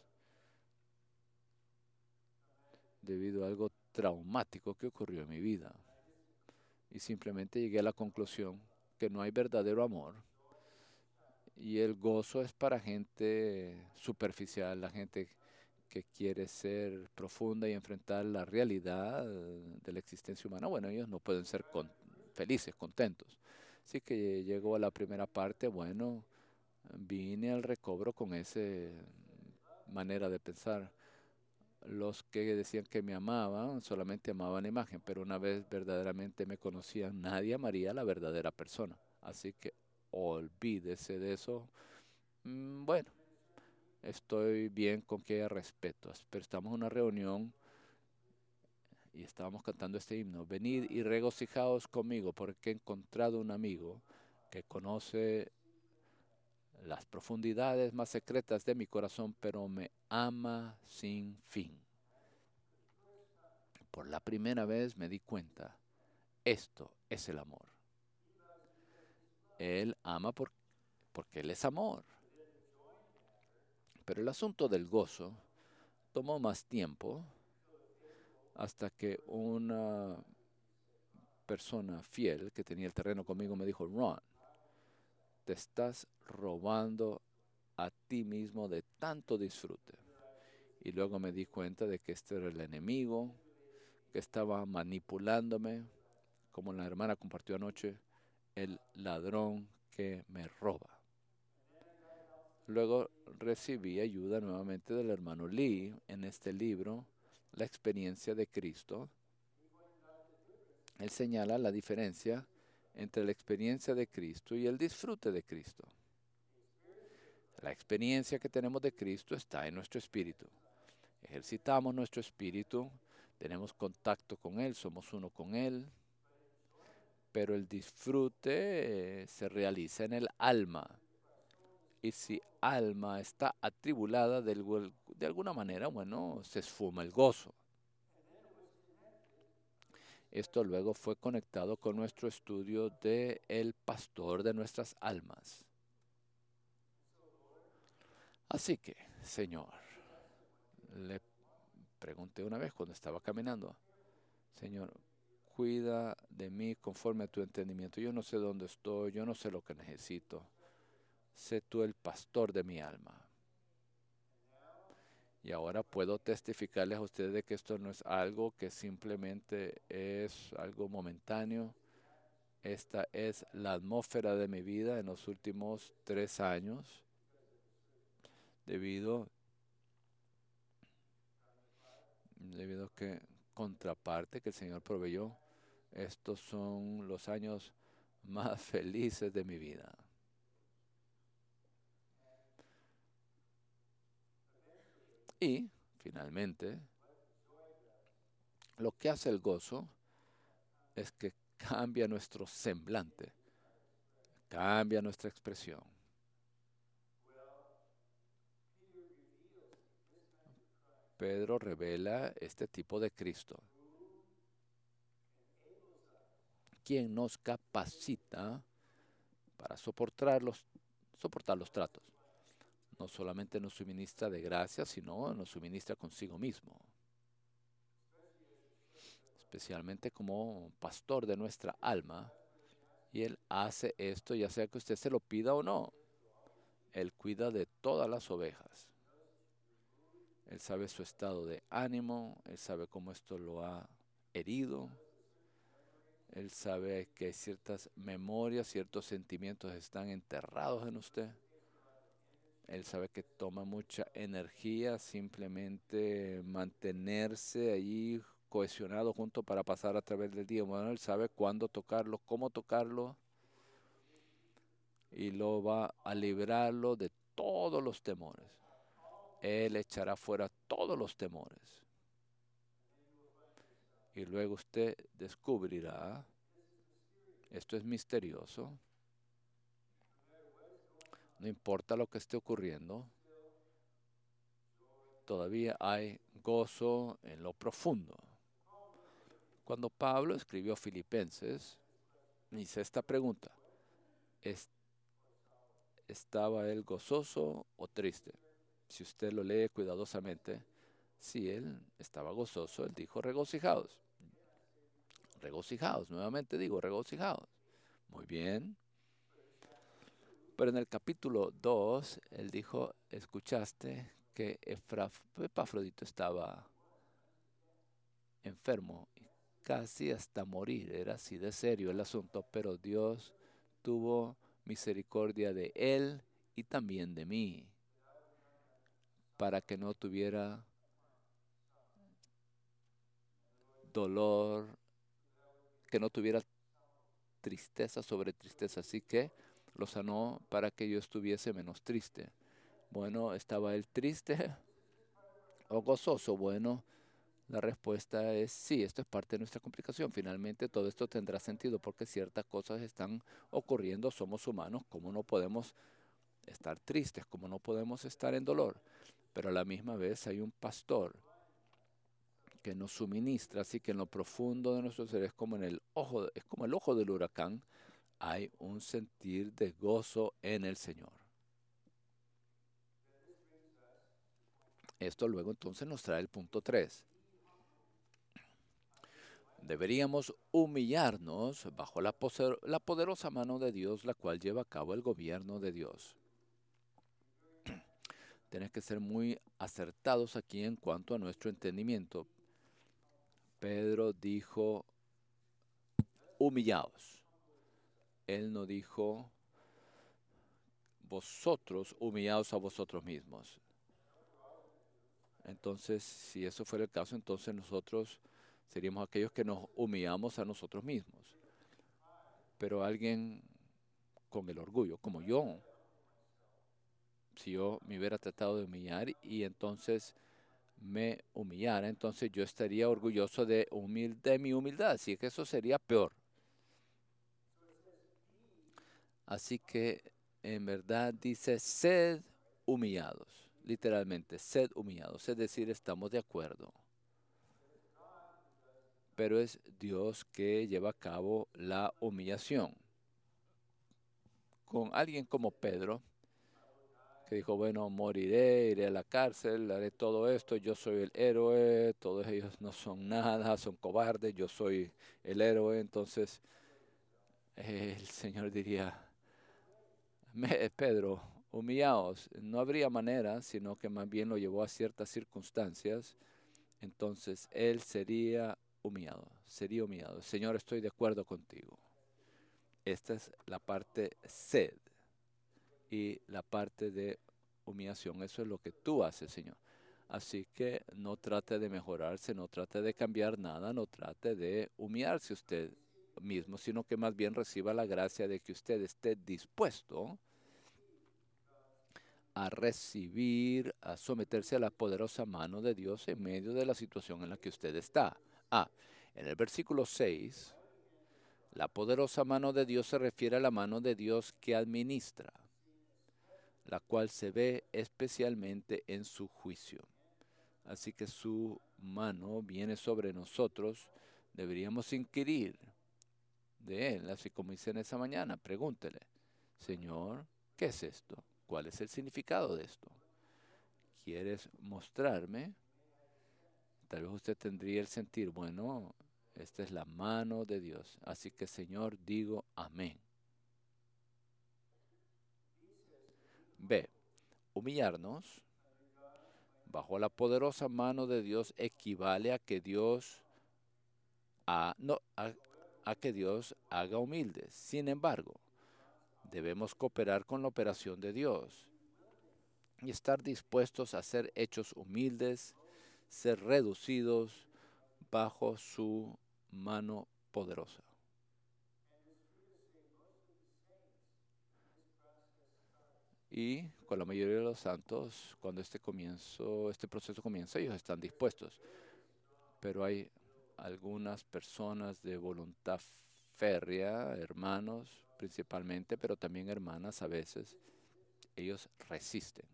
debido a algo traumático que ocurrió en mi vida. Y simplemente llegué a la conclusión que no hay verdadero amor y el gozo es para gente superficial, la gente que quiere ser profunda y enfrentar la realidad de la existencia humana. Bueno, ellos no pueden ser con, felices, contentos. Así que llegó a la primera parte, bueno, vine al recobro con esa manera de pensar. Los que decían que me amaban solamente amaban la imagen, pero una vez verdaderamente me conocían, nadie amaría a la verdadera persona. Así que olvídese de eso. Mm, bueno, estoy bien con que haya respeto, pero estamos en una reunión y estábamos cantando este himno. Venid y regocijaos conmigo porque he encontrado un amigo que conoce las profundidades más secretas de mi corazón, pero me ama sin fin. Por la primera vez me di cuenta, esto es el amor. Él ama por, porque Él es amor. Pero el asunto del gozo tomó más tiempo hasta que una persona fiel que tenía el terreno conmigo me dijo, Ron, te estás robando a ti mismo de tanto disfrute. Y luego me di cuenta de que este era el enemigo, que estaba manipulándome, como la hermana compartió anoche, el ladrón que me roba. Luego recibí ayuda nuevamente del hermano Lee en este libro, La experiencia de Cristo. Él señala la diferencia entre la experiencia de Cristo y el disfrute de Cristo. La experiencia que tenemos de Cristo está en nuestro espíritu. Ejercitamos nuestro espíritu, tenemos contacto con Él, somos uno con Él, pero el disfrute eh, se realiza en el alma. Y si alma está atribulada de, de alguna manera, bueno, se esfuma el gozo. Esto luego fue conectado con nuestro estudio de el pastor de nuestras almas. Así que, Señor, le pregunté una vez cuando estaba caminando, Señor, cuida de mí conforme a tu entendimiento. Yo no sé dónde estoy, yo no sé lo que necesito. Sé tú el pastor de mi alma. Y ahora puedo testificarles a ustedes de que esto no es algo que simplemente es algo momentáneo. Esta es la atmósfera de mi vida en los últimos tres años, debido, debido a que contraparte que el Señor proveyó, estos son los años más felices de mi vida. Y, finalmente, lo que hace el gozo es que cambia nuestro semblante, cambia nuestra expresión. Pedro revela este tipo de Cristo, quien nos capacita para soportar los, soportar los tratos. No solamente nos suministra de gracia, sino nos suministra consigo mismo. Especialmente como pastor de nuestra alma. Y Él hace esto ya sea que usted se lo pida o no. Él cuida de todas las ovejas. Él sabe su estado de ánimo. Él sabe cómo esto lo ha herido. Él sabe que ciertas memorias, ciertos sentimientos están enterrados en usted. Él sabe que toma mucha energía simplemente mantenerse allí cohesionado junto para pasar a través del día. Bueno, Él sabe cuándo tocarlo, cómo tocarlo, y lo va a librarlo de todos los temores. Él echará fuera todos los temores. Y luego usted descubrirá, esto es misterioso, no importa lo que esté ocurriendo, todavía hay gozo en lo profundo. Cuando Pablo escribió Filipenses, hice esta pregunta: ¿estaba él gozoso o triste? Si usted lo lee cuidadosamente, si él estaba gozoso, él dijo regocijados. Regocijados, nuevamente digo regocijados. Muy bien. Pero en el capítulo dos, él dijo, escuchaste que Epafrodito estaba enfermo, casi hasta morir. Era así de serio el asunto, pero Dios tuvo misericordia de él y también de mí, para que no tuviera dolor, que no tuviera tristeza sobre tristeza. Así que lo sanó para que yo estuviese menos triste. Bueno, ¿estaba él triste o gozoso? Bueno, la respuesta es sí, esto es parte de nuestra complicación. Finalmente todo esto tendrá sentido porque ciertas cosas están ocurriendo, somos humanos, como no podemos estar tristes, como no podemos estar en dolor. Pero a la misma vez hay un pastor que nos suministra, así que en lo profundo de nuestro ser es como en el ojo, es como el ojo del huracán, hay un sentir de gozo en el Señor. Esto luego entonces nos trae el punto tres. Deberíamos humillarnos bajo la, poser- la poderosa mano de Dios, la cual lleva a cabo el gobierno de Dios. Tienes que ser muy acertados aquí en cuanto a nuestro entendimiento. Pedro dijo, humillaos. Él no dijo, vosotros humillaos a vosotros mismos. Entonces, si eso fuera el caso, entonces nosotros seríamos aquellos que nos humillamos a nosotros mismos. Pero alguien con el orgullo, como yo, si yo me hubiera tratado de humillar y entonces me humillara, entonces yo estaría orgulloso de, humil- de mi humildad, así que eso sería peor. Así que en verdad dice, sed humillados, literalmente, sed humillados, es decir, estamos de acuerdo. Pero es Dios que lleva a cabo la humillación. Con alguien como Pedro, que dijo, bueno, moriré, iré a la cárcel, haré todo esto, yo soy el héroe, todos ellos no son nada, son cobardes, yo soy el héroe. Entonces eh, el Señor diría, "Me- Pedro, humillaos". No habría manera, sino que más bien lo llevó a ciertas circunstancias. Entonces él sería humillado, sería humillado. Señor, estoy de acuerdo contigo. Esta es la parte sed y la parte de humillación. Eso es lo que tú haces, Señor. Así que no trate de mejorarse, no trate de cambiar nada, no trate de humillarse usted mismo, sino que más bien reciba la gracia de que usted esté dispuesto a recibir, a someterse a la poderosa mano de Dios en medio de la situación en la que usted está. Ah, en el versículo seis, la poderosa mano de Dios se refiere a la mano de Dios que administra, la cual se ve especialmente en su juicio. Así que su mano viene sobre nosotros, deberíamos inquirir de él, así como hice en esa mañana. Pregúntele, Señor, ¿qué es esto? ¿Cuál es el significado de esto? ¿Quieres mostrarme? Tal vez usted tendría el sentir, bueno, esta es la mano de Dios. Así que, Señor, digo amén. B. Humillarnos bajo la poderosa mano de Dios equivale a que Dios a, no, a, a que Dios haga humildes. Sin embargo, debemos cooperar con la operación de Dios y estar dispuestos a ser hechos humildes, ser reducidos bajo su mano poderosa. Y con la mayoría de los santos, cuando este comienzo, este proceso comienza, ellos están dispuestos. Pero hay algunas personas de voluntad férrea, hermanos principalmente, pero también hermanas a veces, ellos resisten.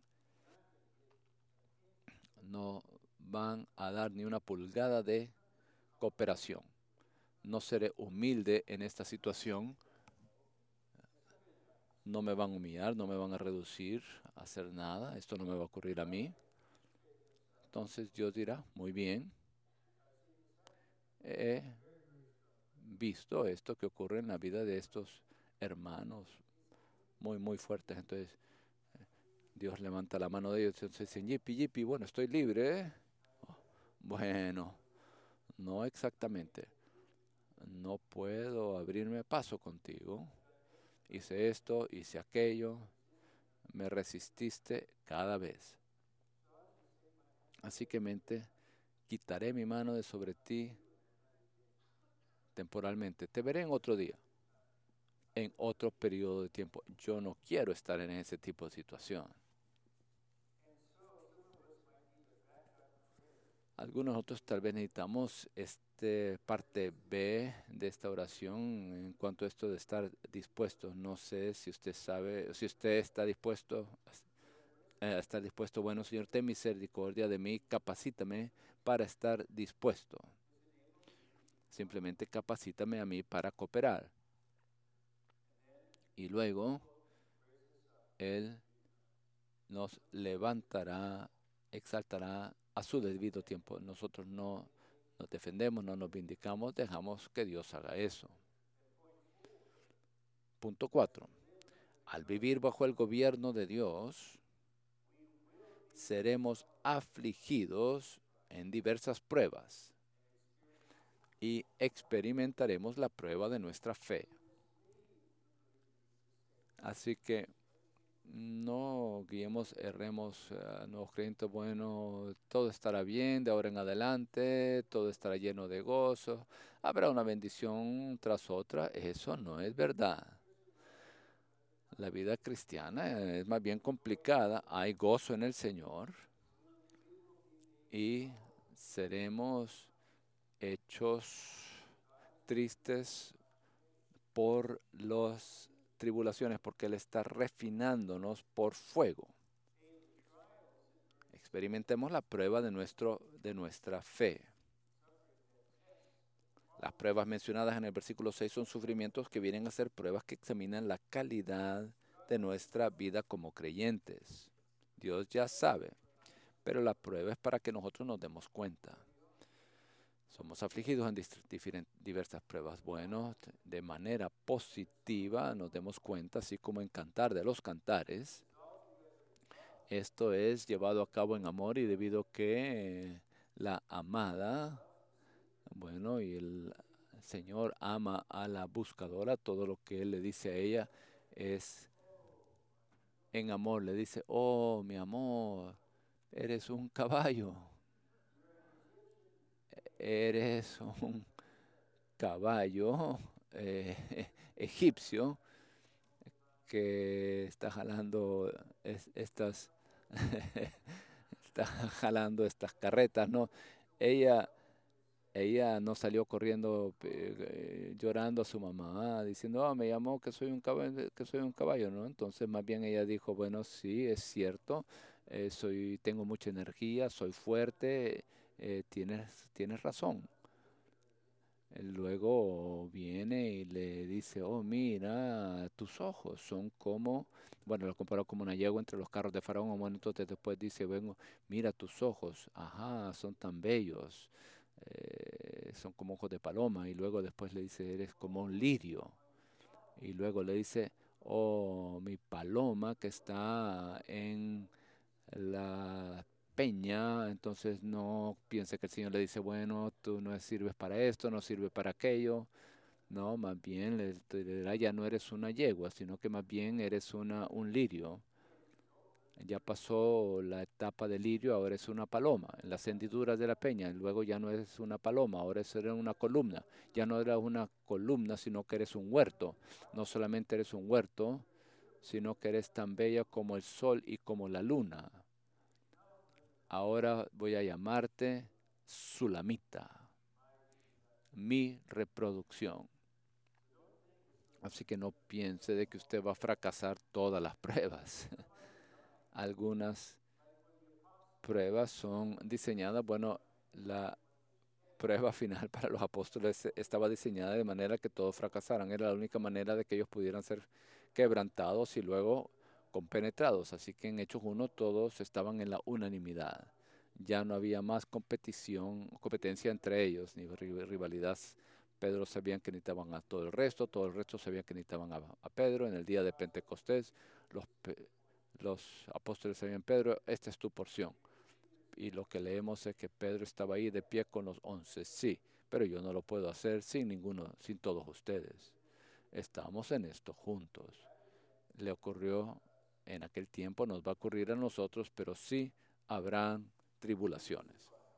No van a dar ni una pulgada de cooperación. No seré humilde en esta situación. No me van a humillar, no me van a reducir a hacer nada. Esto no me va a ocurrir a mí. Entonces Dios dirá, muy bien, he visto esto que ocurre en la vida de estos hermanos muy, muy fuertes. Entonces Dios levanta la mano de ellos y dicen, yipi, yipi, bueno, estoy libre. ¿Eh? Bueno, no exactamente. No puedo abrirme paso contigo. Hice esto, hice aquello. Me resististe cada vez. Así que mente, quitaré mi mano de sobre ti temporalmente. Te veré en otro día, en otro periodo de tiempo. Yo no quiero estar en ese tipo de situación. Algunos otros tal vez necesitamos este parte B de esta oración en cuanto a esto de estar dispuesto. No sé si usted sabe, si usted está dispuesto a a estar dispuesto. Bueno, Señor, ten misericordia de mí, capacítame para estar dispuesto. Simplemente capacítame a mí para cooperar. Y luego Él nos levantará, exaltará a su debido tiempo. Nosotros no nos defendemos, no nos vindicamos, dejamos que Dios haga eso. Punto cuatro. Al vivir bajo el gobierno de Dios, seremos afligidos en diversas pruebas y experimentaremos la prueba de nuestra fe. Así que no guiemos, erremos a nuevos creyentes, bueno, todo estará bien de ahora en adelante, todo estará lleno de gozo, habrá una bendición tras otra. Eso no es verdad. La vida cristiana es más bien complicada, hay gozo en el Señor y seremos hechos tristes por las tribulaciones, porque Él está refinándonos por fuego. Experimentemos la prueba de, nuestro, de nuestra fe. Las pruebas mencionadas en el versículo seis son sufrimientos que vienen a ser pruebas que examinan la calidad de nuestra vida como creyentes. Dios ya sabe, pero la prueba es para que nosotros nos demos cuenta. Somos afligidos en diversas pruebas. Bueno, de manera positiva nos demos cuenta, así como en Cantar de los Cantares. Esto es llevado a cabo en amor y debido a que la amada, bueno, y el Señor ama a la buscadora, todo lo que Él le dice a ella es en amor. Le dice, oh, mi amor, eres un caballo. Eres un caballo eh, egipcio que está jalando es, estas está jalando estas carretas, ¿no? Ella ella no salió corriendo eh, llorando a su mamá diciendo, oh, me llamó que soy un caballo, que soy un caballo, ¿no? Entonces más bien ella dijo, bueno, sí, es cierto, eh, soy, tengo mucha energía, soy fuerte, eh, tienes, tienes razón. Luego viene y le dice, oh, mira, tus ojos son como, bueno, lo comparó como una yegua entre los carros de Faraón. Un momento entonces después dice, vengo, mira tus ojos, ajá, son tan bellos, eh, son como ojos de paloma. Y luego después le dice, eres como un lirio. Y luego le dice, oh, mi paloma que está en la peña, entonces no piense que el Señor le dice, bueno, tú no sirves para esto, no sirves para aquello. No, más bien le le dirá, ya no eres una yegua, sino que más bien eres una, un lirio. Ya pasó la etapa del lirio, ahora es una paloma, en las hendiduras de la peña. Luego ya no eres una paloma, ahora eres una columna. Ya no eres una columna, sino que eres un huerto. No solamente eres un huerto, sino que eres tan bella como el sol y como la luna. Ahora voy a llamarte Sulamita, mi reproducción. Así que no piense de que usted va a fracasar todas las pruebas. Algunas pruebas son diseñadas, bueno, la prueba final para los apóstoles estaba diseñada de manera que todos fracasaran. Era la única manera de que ellos pudieran ser quebrantados y luego compenetrados. Así que en Hechos uno todos estaban en la unanimidad. Ya no había más competición, competencia entre ellos, ni rivalidad. Pedro sabían que necesitaban a todo el resto, todo el resto sabían que necesitaban a, a Pedro. En el día de Pentecostés, los, los apóstoles sabían, Pedro, esta es tu porción. Y lo que leemos es que Pedro estaba ahí de pie con los once, sí, pero yo no lo puedo hacer sin ninguno, sin todos ustedes. Estamos en esto juntos. Le ocurrió en aquel tiempo, nos va a ocurrir a nosotros, pero sí habrán tribulaciones.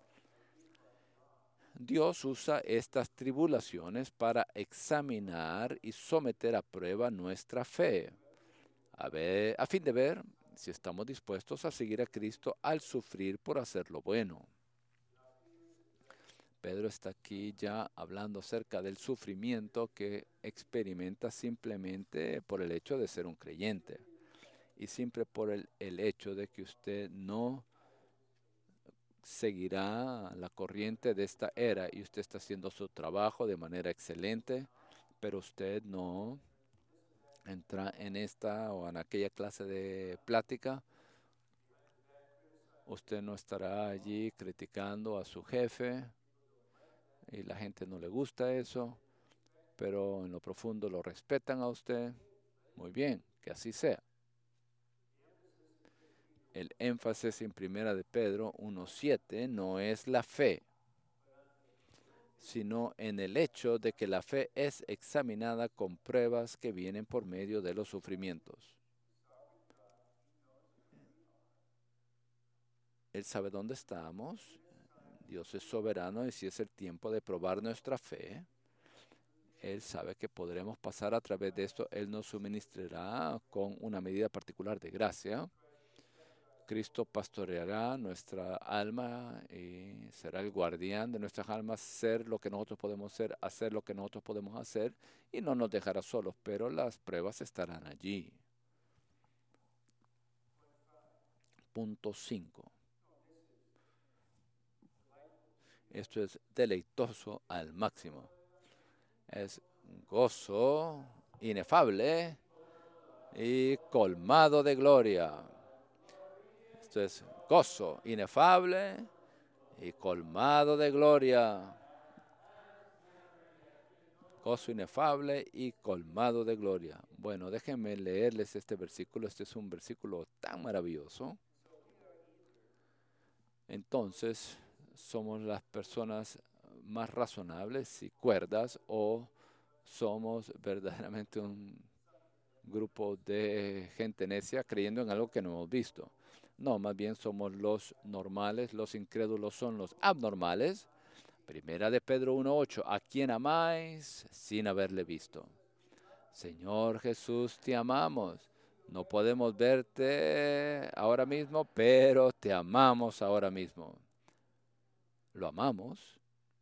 Dios usa estas tribulaciones para examinar y someter a prueba nuestra fe, a, ver, a fin de ver si estamos dispuestos a seguir a Cristo al sufrir por hacer lo bueno. Pedro está aquí ya hablando acerca del sufrimiento que experimenta simplemente por el hecho de ser un creyente y siempre por el, el hecho de que usted no seguirá la corriente de esta era y usted está haciendo su trabajo de manera excelente, pero usted no entra en esta o en aquella clase de plática. Usted no estará allí criticando a su jefe, y la gente no le gusta eso, pero en lo profundo lo respetan a usted. Muy bien, que así sea. El énfasis en Primera de Pedro uno siete no es la fe, sino en el hecho de que la fe es examinada con pruebas que vienen por medio de los sufrimientos. Él sabe dónde estamos, Dios es soberano y si es el tiempo de probar nuestra fe, Él sabe que podremos pasar a través de esto, Él nos suministrará con una medida particular de gracia. Cristo pastoreará nuestra alma y será el guardián de nuestras almas, ser lo que nosotros podemos ser, hacer lo que nosotros podemos hacer y no nos dejará solos, pero las pruebas estarán allí. Punto cinco. Esto es deleitoso al máximo. Es gozo inefable y colmado de gloria. Esto es gozo inefable y colmado de gloria. Gozo inefable y colmado de gloria. Bueno, déjenme leerles este versículo. Este es un versículo tan maravilloso. Entonces, somos las personas más razonables y cuerdas o somos verdaderamente un grupo de gente necia creyendo en algo que no hemos visto. No, más bien somos los normales, los incrédulos son los abnormales. Primera de Pedro uno ocho, ¿a quién amáis sin haberle visto? Señor Jesús, te amamos. No podemos verte ahora mismo, pero te amamos ahora mismo. Lo amamos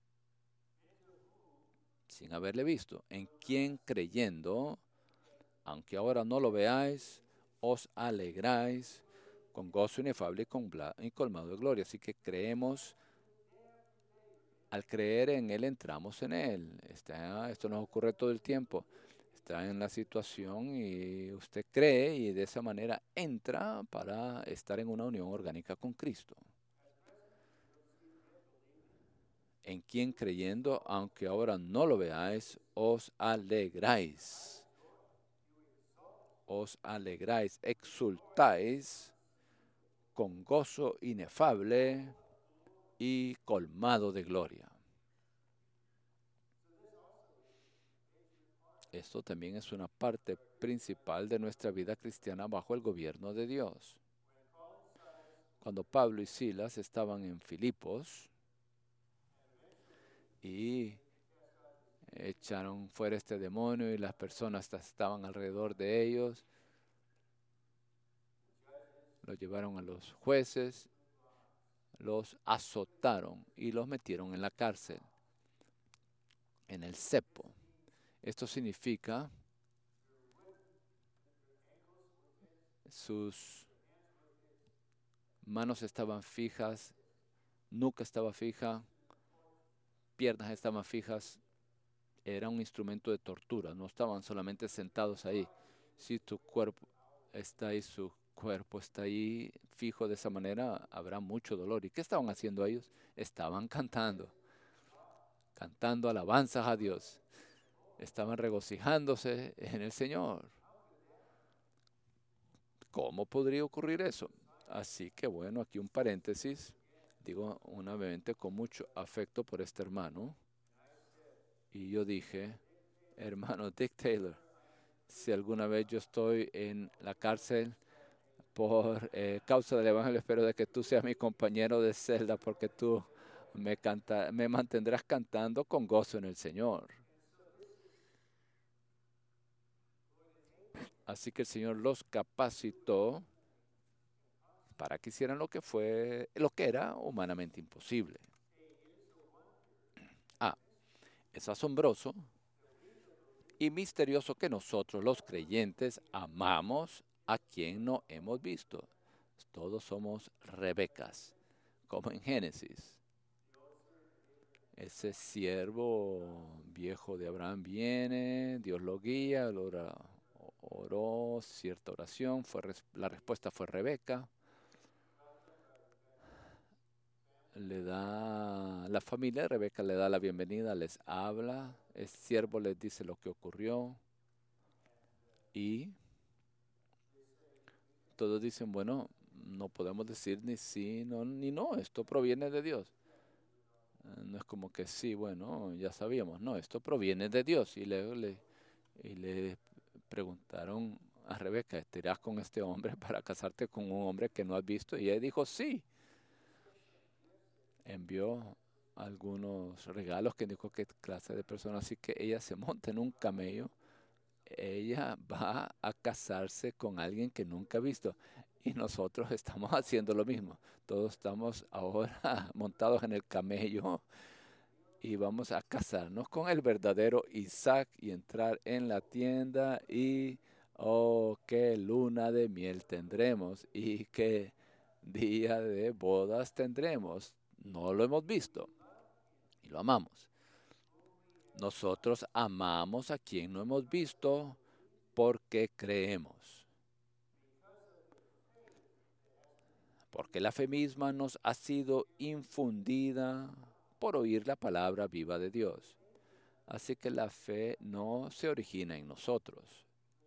sin haberle visto. ¿En quién creyendo, aunque ahora no lo veáis, os alegráis con gozo inefable y, con y colmado de gloria? Así que creemos, al creer en Él entramos en Él. Está, esto nos ocurre todo el tiempo. Está en la situación y usted cree y de esa manera entra para estar en una unión orgánica con Cristo. En quien creyendo, aunque ahora no lo veáis, os alegráis. Os alegráis, exultáis con gozo inefable y colmado de gloria. Esto también es una parte principal de nuestra vida cristiana bajo el gobierno de Dios. Cuando Pablo y Silas estaban en Filipos y echaron fuera este demonio y las personas estaban alrededor de ellos, los llevaron a los jueces, los azotaron y los metieron en la cárcel, en el cepo. Esto significa sus manos estaban fijas, nuca estaba fija, piernas estaban fijas. Era un instrumento de tortura, no estaban solamente sentados ahí. Si tu cuerpo está ahí, su cuerpo está ahí fijo de esa manera, habrá mucho dolor. ¿Y qué estaban haciendo ellos? Estaban cantando, cantando alabanzas a Dios. Estaban regocijándose en el Señor. ¿Cómo podría ocurrir eso? Así que bueno, aquí un paréntesis. Digo nuevamente con mucho afecto por este hermano. Y yo dije, hermano Dick Taylor, si alguna vez yo estoy en la cárcel por eh, causa del Evangelio, espero de que tú seas mi compañero de celda porque tú me, canta, me mantendrás cantando con gozo en el Señor. Así que el Señor los capacitó para que hicieran lo que fue, lo que era humanamente imposible. Ah, es asombroso y misterioso que nosotros los creyentes amamos a quien no hemos visto. Todos somos Rebecas, como en Génesis. Ese siervo viejo de Abraham viene, Dios lo guía, él ora, oró cierta oración, fue, la respuesta fue Rebeca. le da, la familia de Rebeca le da la bienvenida, les habla, el siervo les dice lo que ocurrió y todos dicen, bueno, no podemos decir ni sí no, ni no, esto proviene de Dios. Eh, No es como que sí, bueno, ya sabíamos, no, esto proviene de Dios. Y luego le, y le preguntaron a Rebeca, ¿te irás con este hombre para casarte con un hombre que no has visto? Y ella dijo, sí. Envió algunos regalos que dijo qué clase de persona, así que ella se monta en un camello, ella va a casarse con alguien que nunca ha visto y nosotros estamos haciendo lo mismo. Todos estamos ahora montados en el camello y vamos a casarnos con el verdadero Isaac y entrar en la tienda y oh, qué luna de miel tendremos y qué día de bodas tendremos. No lo hemos visto y lo amamos. Nosotros amamos a quien no hemos visto porque creemos. Porque la fe misma nos ha sido infundida por oír la palabra viva de Dios. Así que la fe no se origina en nosotros.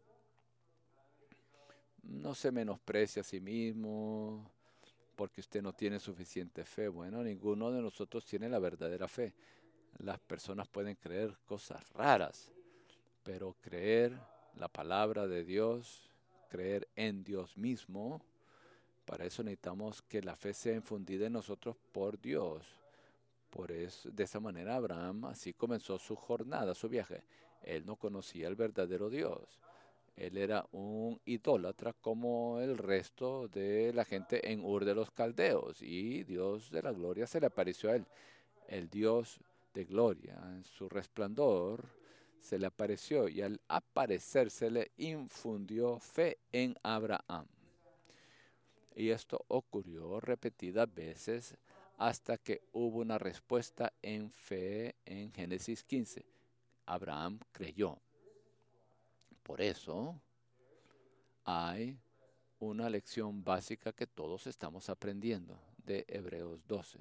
No se menosprecia a sí mismo porque usted no tiene suficiente fe. Bueno, ninguno de nosotros tiene la verdadera fe. Las personas pueden creer cosas raras, pero creer la palabra de Dios, creer en Dios mismo, para eso necesitamos que la fe sea infundida en nosotros por Dios. Por eso, de esa manera Abraham así comenzó su jornada, su viaje. Él no conocía el verdadero Dios. Él era un idólatra como el resto de la gente en Ur de los Caldeos. Y Dios de la gloria se le apareció a él. El Dios de gloria, en su resplandor, se le apareció y al aparecerse le infundió fe en Abraham. Y esto ocurrió repetidas veces hasta que hubo una respuesta en fe en Génesis quince. Abraham creyó. Por eso hay una lección básica que todos estamos aprendiendo de Hebreos doce.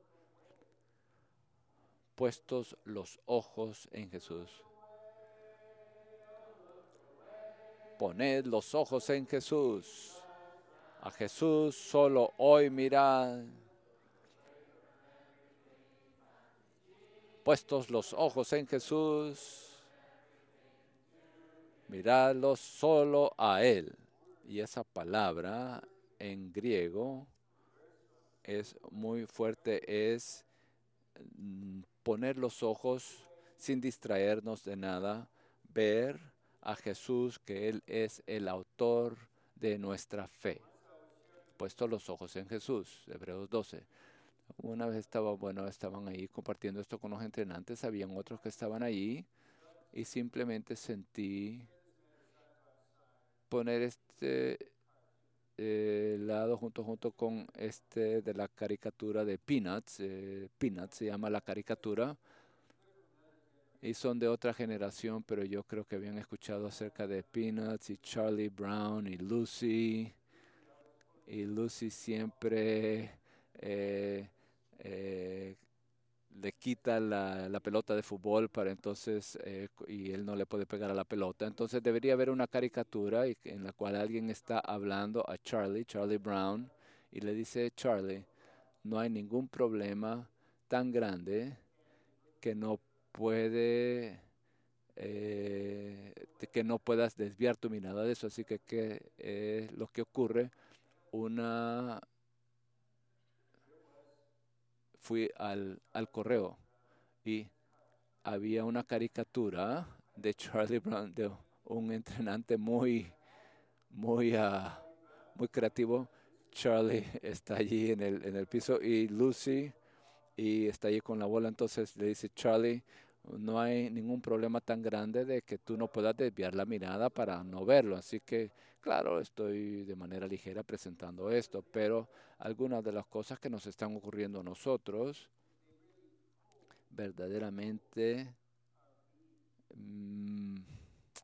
Puestos los ojos en Jesús. Poned los ojos en Jesús. A Jesús solo hoy mirad. Puestos los ojos en Jesús, miradlo solo a Él. Y esa palabra en griego es muy fuerte, es mm, poner los ojos sin distraernos de nada, ver a Jesús, que Él es el autor de nuestra fe. Puesto los ojos en Jesús, Hebreos doce. Una vez estaba, bueno, estaban ahí compartiendo esto con los entrenantes, habían otros que estaban ahí y simplemente sentí poner este eh, lado junto junto con este de la caricatura de Peanuts. Eh, Peanuts se llama la caricatura y son de otra generación, pero yo creo que habían escuchado acerca de Peanuts y Charlie Brown y Lucy. Y Lucy siempre eh, eh, le quita la, la pelota de fútbol para entonces, eh, y él no le puede pegar a la pelota. Entonces debería haber una caricatura y- en la cual alguien está hablando a Charlie, Charlie Brown, y le dice, Charlie, no hay ningún problema tan grande que no puede, eh, de que no puedas desviar tu mirada de eso. Así que, ¿qué es lo que ocurre? Una, fui al, al correo y había una caricatura de Charlie Brown, de un entrenante muy, muy, ah, muy creativo. Charlie está allí en el, en el piso y Lucy y está allí con la bola. Entonces le dice, Charlie, no hay ningún problema tan grande de que tú no puedas desviar la mirada para no verlo. Así que, claro, estoy de manera ligera presentando esto, pero algunas de las cosas que nos están ocurriendo a nosotros verdaderamente mm,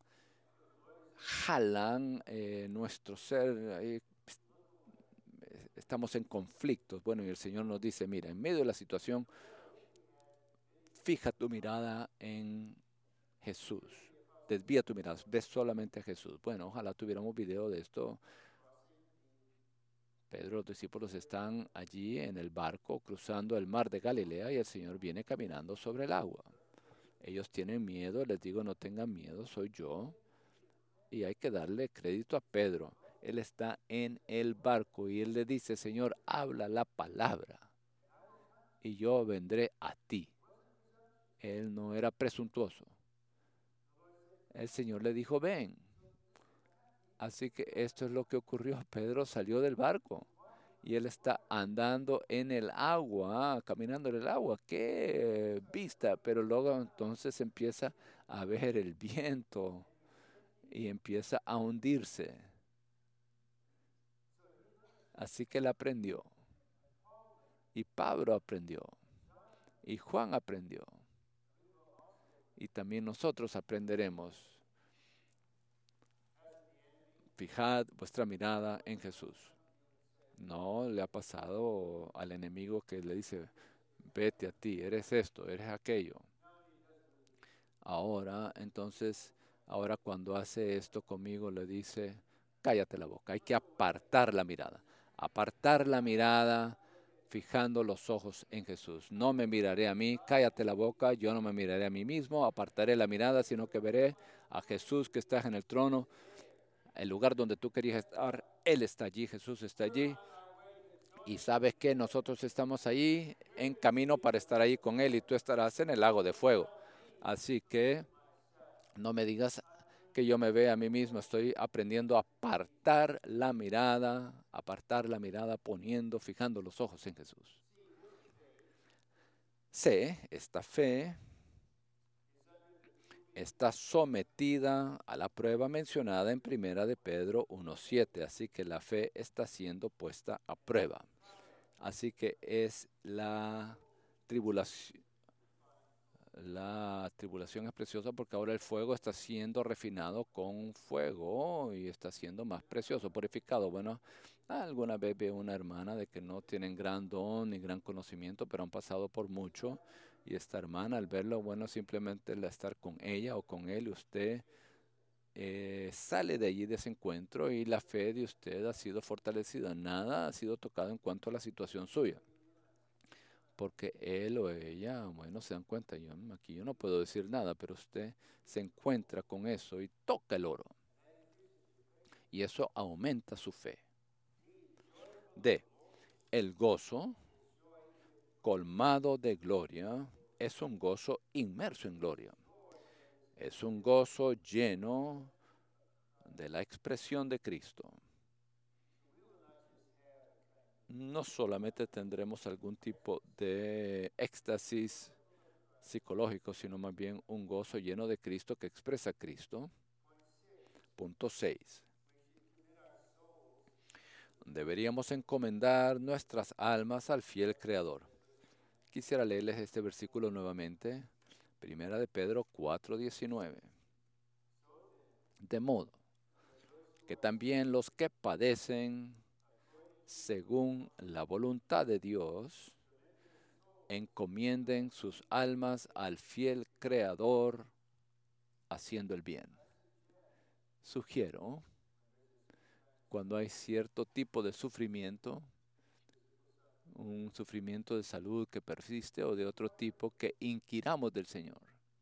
jalan eh, nuestro ser. Ahí estamos en conflictos. Bueno, y el Señor nos dice, mira, en medio de la situación, fija tu mirada en Jesús. Desvía tu mirada, ves solamente a Jesús. Bueno, ojalá tuviéramos video de esto. Pedro, los discípulos están allí en el barco cruzando el mar de Galilea y el Señor viene caminando sobre el agua. Ellos tienen miedo, les digo, no tengan miedo, soy yo. Y hay que darle crédito a Pedro. Él está en el barco y él le dice, Señor, habla la palabra y yo vendré a ti. Él no era presuntuoso. El Señor le dijo, ven. Así que esto es lo que ocurrió. Pedro salió del barco y él está andando en el agua, caminando en el agua. ¡Qué vista! Pero luego entonces empieza a ver el viento y empieza a hundirse. Así que él aprendió. Y Pablo aprendió. Y Juan aprendió. Y también nosotros aprenderemos. Fijad vuestra mirada en Jesús. No le ha pasado al enemigo que le dice, vete a ti, eres esto, eres aquello. Ahora, entonces, ahora cuando hace esto conmigo le dice, cállate la boca, hay que apartar la mirada. Apartar la mirada fijando los ojos en Jesús. No me miraré a mí, cállate la boca, yo no me miraré a mí mismo, apartaré la mirada, sino que veré a Jesús que está en el trono, el lugar donde tú querías estar, Él está allí, Jesús está allí. Y sabes que nosotros estamos ahí en camino para estar ahí con Él y tú estarás en el lago de fuego. Así que no me digas que yo me vea a mí mismo, estoy aprendiendo a apartar la mirada, apartar la mirada poniendo, fijando los ojos en Jesús. C, esta fe está sometida a la prueba mencionada en Primera de Pedro uno siete, así que la fe está siendo puesta a prueba. Así que es la tribulación. La tribulación es preciosa porque ahora el fuego está siendo refinado con fuego y está siendo más precioso, purificado. Bueno, alguna vez veo una hermana de que no tienen gran don ni gran conocimiento, pero han pasado por mucho. Y esta hermana, al verlo, bueno, simplemente el estar con ella o con él, usted eh, sale de allí de ese encuentro y la fe de usted ha sido fortalecida. Nada ha sido tocado en cuanto a la situación suya. Porque él o ella, bueno, se dan cuenta, yo aquí yo no puedo decir nada, pero usted se encuentra con eso y toca el oro. Y eso aumenta su fe. D. El gozo colmado de gloria es un gozo inmerso en gloria. Es un gozo lleno de la expresión de Cristo. No solamente tendremos algún tipo de éxtasis psicológico, sino más bien un gozo lleno de Cristo que expresa Cristo. Punto seis. Deberíamos encomendar nuestras almas al fiel Creador. Quisiera leerles este versículo nuevamente. Primera de Pedro cuatro diecinueve. De modo que también los que padecen según la voluntad de Dios, encomienden sus almas al fiel Creador haciendo el bien. Sugiero, cuando hay cierto tipo de sufrimiento, un sufrimiento de salud que persiste o de otro tipo, que inquiramos del Señor.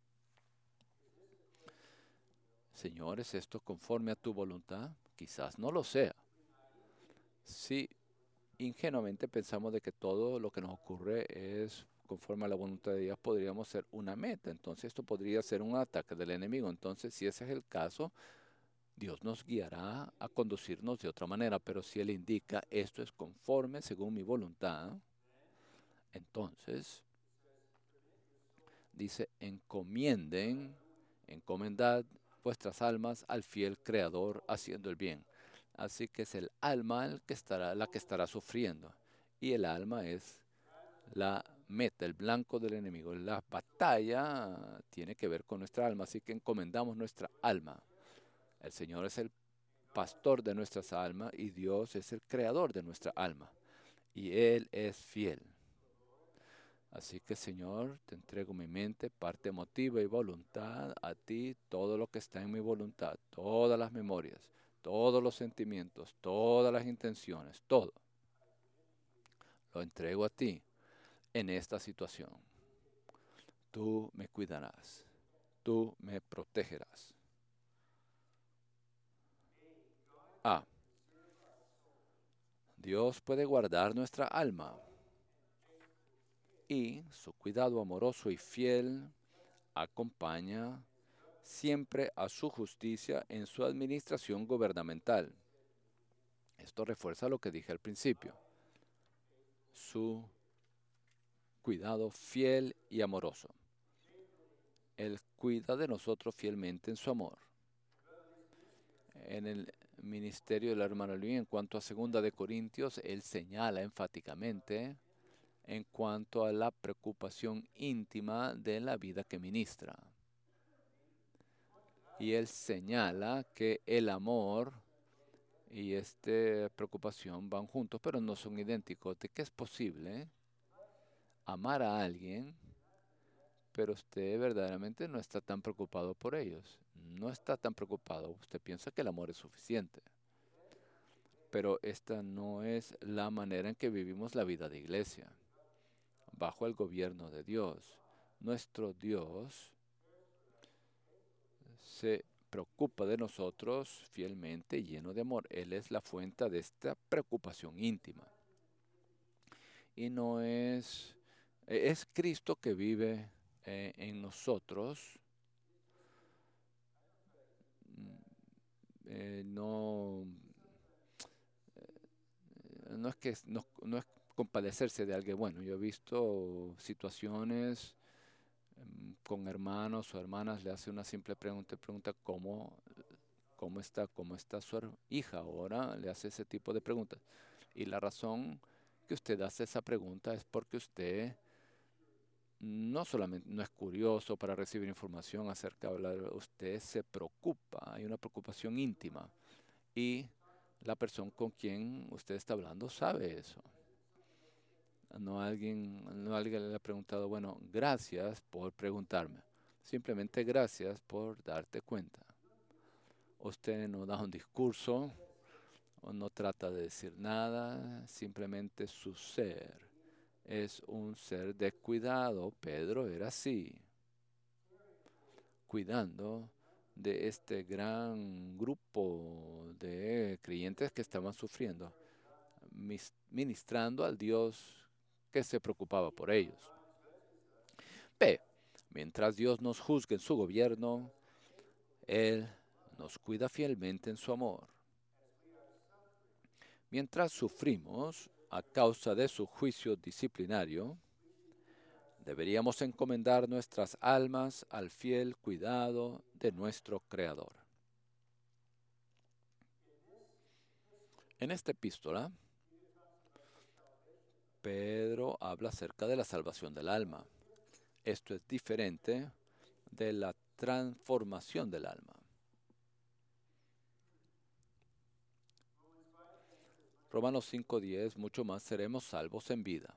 Señor, ¿es esto conforme a tu voluntad? Quizás no lo sea. Si ingenuamente pensamos de que todo lo que nos ocurre es conforme a la voluntad de Dios, podríamos ser una meta. Entonces esto podría ser un ataque del enemigo. Entonces, si ese es el caso, Dios nos guiará a conducirnos de otra manera. Pero si Él indica, esto es conforme según mi voluntad, entonces dice, encomienden, encomendad vuestras almas al fiel Creador haciendo el bien. Así que es el alma el que estará, la que estará sufriendo. Y el alma es la meta, el blanco del enemigo. La batalla tiene que ver con nuestra alma, así que encomendamos nuestra alma. El Señor es el pastor de nuestras almas y Dios es el creador de nuestra alma. y Él es fiel. Así que, Señor, te entrego mi mente, parte emotiva y voluntad, a ti todo lo que está en mi voluntad, todas las memorias, todos los sentimientos, todas las intenciones, todo. Lo entrego a ti en esta situación. Tú me cuidarás, tú me protegerás. A. Dios puede guardar nuestra alma y su cuidado amoroso y fiel acompaña siempre a su justicia en su administración gubernamental. Esto refuerza lo que dije al principio. Su cuidado fiel y amoroso. Él cuida de nosotros fielmente en su amor. En el ministerio de la hermana Luis, en cuanto a segunda de Corintios, él señala enfáticamente en cuanto a la preocupación íntima de la vida que ministra. Y él señala que el amor y esta preocupación van juntos, pero no son idénticos. ¿De qué es posible amar a alguien, pero usted verdaderamente no está tan preocupado por ellos? No está tan preocupado. Usted piensa que el amor es suficiente. Pero esta no es la manera en que vivimos la vida de iglesia. Bajo el gobierno de Dios, nuestro Dios se preocupa de nosotros fielmente y lleno de amor. Él es la fuente de esta preocupación íntima. Y no es, es Cristo que vive eh, en nosotros. Eh, no, no es que no, no es compadecerse de alguien. Bueno, yo he visto situaciones mm, con hermanos o hermanas, le hace una simple pregunta, pregunta cómo, cómo está, cómo está su hija ahora, le hace ese tipo de preguntas. Y la razón que usted hace esa pregunta es porque usted no solamente no es curioso para recibir información acerca de la, usted se preocupa, hay una preocupación íntima y la persona con quien usted está hablando sabe eso. No alguien, no alguien le ha preguntado, bueno, gracias por preguntarme. Simplemente gracias por darte cuenta. Usted no da un discurso o no trata de decir nada, simplemente su ser es un ser de cuidado. Pedro era así, cuidando de este gran grupo de creyentes que estaban sufriendo, ministrando al Dios que se preocupaba por ellos. P. Mientras Dios nos juzgue en su gobierno, Él nos cuida fielmente en su amor. Mientras sufrimos a causa de su juicio disciplinario, deberíamos encomendar nuestras almas al fiel cuidado de nuestro Creador. En esta epístola, Pedro habla acerca de la salvación del alma. Esto es diferente de la transformación del alma. Romanos cinco diez, mucho más seremos salvos en vida.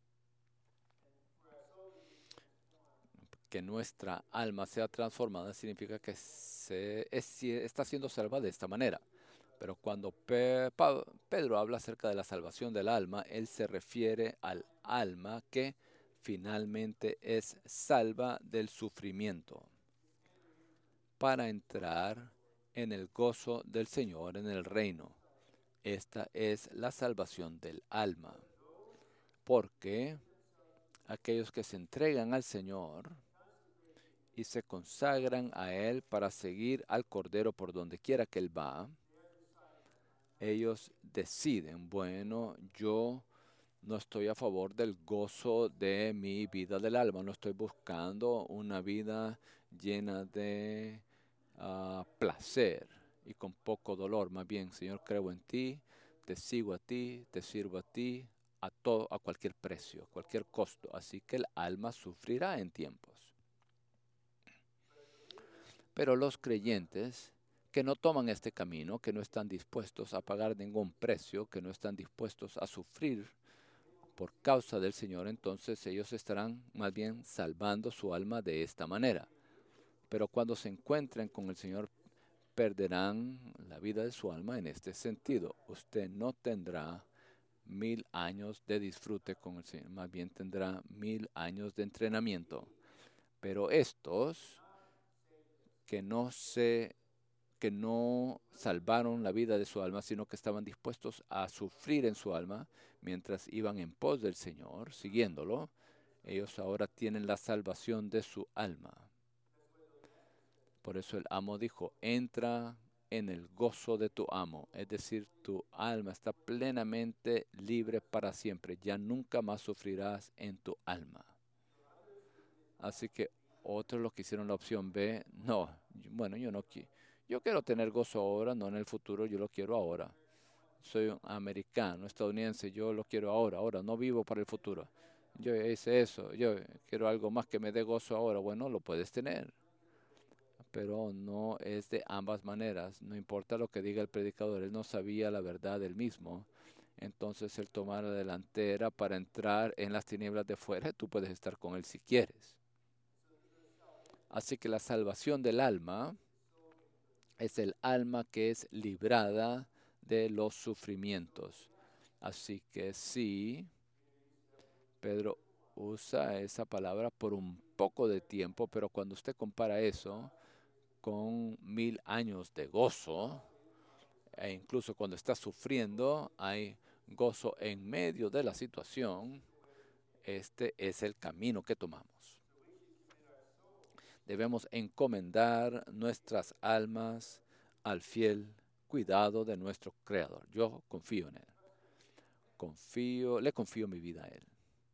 Que nuestra alma sea transformada significa que se, es, está siendo salva de esta manera. Pero cuando Pe, Pa, Pedro habla acerca de la salvación del alma, él se refiere al alma que finalmente es salva del sufrimiento para entrar en el gozo del Señor en el reino. Esta es la salvación del alma. Porque aquellos que se entregan al Señor y se consagran a Él para seguir al Cordero por donde quiera que Él va, ellos deciden, bueno, yo no estoy a favor del gozo de mi vida del alma, no estoy buscando una vida llena de uh, placer y con poco dolor, más bien, Señor, creo en ti, te sigo a ti, te sirvo a ti, a todo, a cualquier precio, a cualquier costo, así que el alma sufrirá en tiempos. Pero los creyentes que no toman este camino, que no están dispuestos a pagar ningún precio, que no están dispuestos a sufrir por causa del Señor, entonces ellos estarán más bien salvando su alma de esta manera. Pero cuando se encuentren con el Señor, perderán la vida de su alma en este sentido. Usted no tendrá mil años de disfrute con el Señor, más bien tendrá mil años de entrenamiento. Pero estos que no se que no salvaron la vida de su alma, sino que estaban dispuestos a sufrir en su alma mientras iban en pos del Señor, siguiéndolo, ellos ahora tienen la salvación de su alma. Por eso el amo dijo, entra en el gozo de tu amo, es decir, tu alma está plenamente libre para siempre, ya nunca más sufrirás en tu alma. Así que otros los que hicieron la opción B, no, bueno, yo no quiero. Yo quiero tener gozo ahora, no en el futuro, yo lo quiero ahora. Soy un americano, estadounidense, yo lo quiero ahora, ahora, no vivo para el futuro. Yo hice eso, yo quiero algo más que me dé gozo ahora. Bueno, lo puedes tener, pero no es de ambas maneras. No importa lo que diga el predicador, él no sabía la verdad él mismo. Entonces él toma la delantera para entrar en las tinieblas de fuera. Tú puedes estar con él si quieres. Así que la salvación del alma es el alma que es librada de los sufrimientos. Así que sí, Pedro usa esa palabra por un poco de tiempo, pero cuando usted compara eso con mil años de gozo, e incluso cuando está sufriendo, hay gozo en medio de la situación, este es el camino que tomamos. Debemos encomendar nuestras almas al fiel cuidado de nuestro Creador. Yo confío en Él. Confío, le confío mi vida a Él.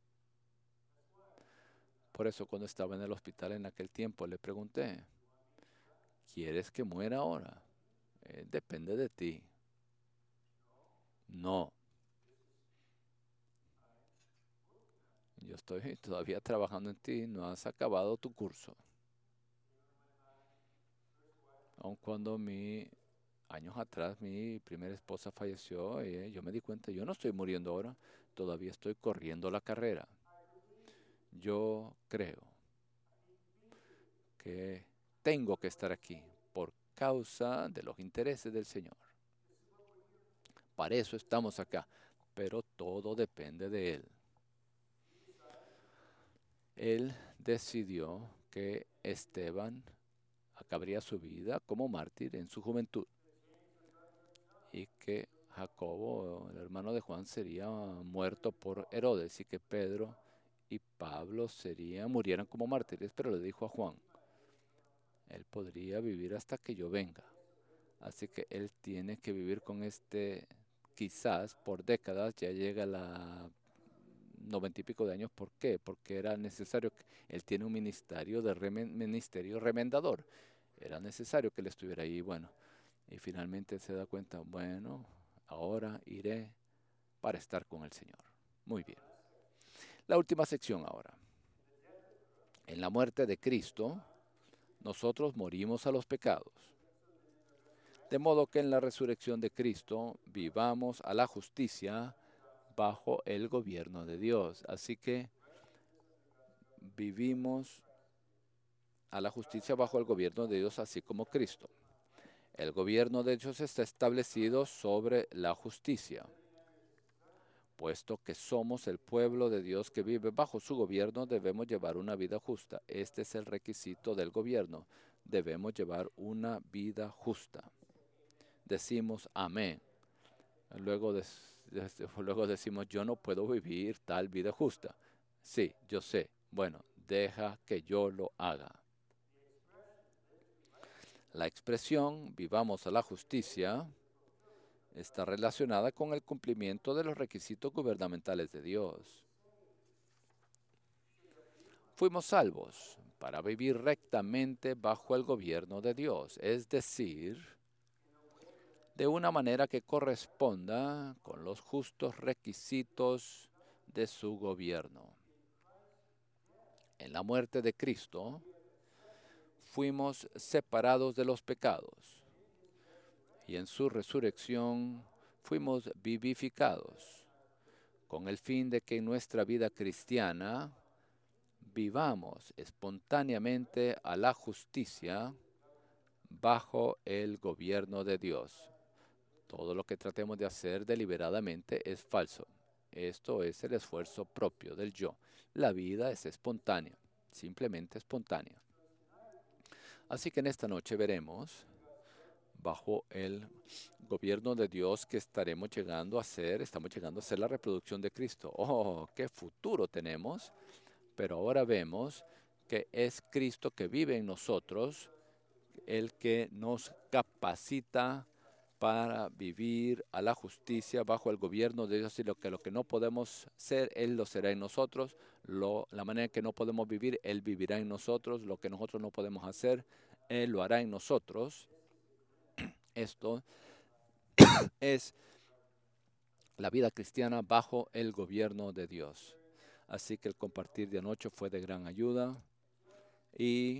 Por eso cuando estaba en el hospital en aquel tiempo le pregunté, ¿quieres que muera ahora? Eh, depende de ti. No. Yo estoy todavía trabajando en ti, no has acabado tu curso. Aun cuando mi años atrás mi primera esposa falleció, eh, yo me di cuenta, yo no estoy muriendo ahora, todavía estoy corriendo la carrera. Yo creo que tengo que estar aquí por causa de los intereses del Señor. Para eso estamos acá, pero todo depende de Él. Él decidió que Esteban acabaría su vida como mártir en su juventud y que Jacobo, el hermano de Juan, sería muerto por Herodes y que Pedro y Pablo serían, murieran como mártires, pero le dijo a Juan, él podría vivir hasta que yo venga. Así que él tiene que vivir con este, quizás por décadas, ya llega a la noventa y pico de años. ¿Por qué? Porque era necesario, que él tiene un ministerio de remen, ministerio remendador. Era necesario que él estuviera ahí. Bueno, y finalmente se da cuenta, bueno, ahora iré para estar con el Señor. Muy bien. La última sección ahora. En la muerte de Cristo, nosotros morimos a los pecados. De modo que en la resurrección de Cristo vivamos a la justicia bajo el gobierno de Dios. Así que vivimos a la justicia bajo el gobierno de Dios, así como Cristo. El gobierno de Dios está establecido sobre la justicia. Puesto que somos el pueblo de Dios que vive bajo su gobierno, debemos llevar una vida justa. Este es el requisito del gobierno. Debemos llevar una vida justa. Decimos amén. Luego, de, de, luego decimos, yo no puedo vivir tal vida justa. Sí, yo sé. Bueno, deja que yo lo haga. La expresión vivamos a la justicia está relacionada con el cumplimiento de los requisitos gubernamentales de Dios. Fuimos salvos para vivir rectamente bajo el gobierno de Dios, es decir, de una manera que corresponda con los justos requisitos de su gobierno. En la muerte de Cristo, fuimos separados de los pecados y en su resurrección fuimos vivificados con el fin de que en nuestra vida cristiana vivamos espontáneamente a la justicia bajo el gobierno de Dios. Todo lo que tratemos de hacer deliberadamente es falso. Esto es el esfuerzo propio del yo. La vida es espontánea, simplemente espontánea. Así que en esta noche veremos, bajo el gobierno de Dios, que estaremos llegando a ser, estamos llegando a ser la reproducción de Cristo. ¡Oh, qué futuro tenemos! Pero ahora vemos que es Cristo que vive en nosotros, el que nos capacita para vivir a la justicia bajo el gobierno de Dios, y lo que, lo que no podemos ser, Él lo será en nosotros. Lo, la manera en que no podemos vivir, Él vivirá en nosotros. Lo que nosotros no podemos hacer, Él lo hará en nosotros. Esto es la vida cristiana bajo el gobierno de Dios. Así que el compartir de anoche fue de gran ayuda, y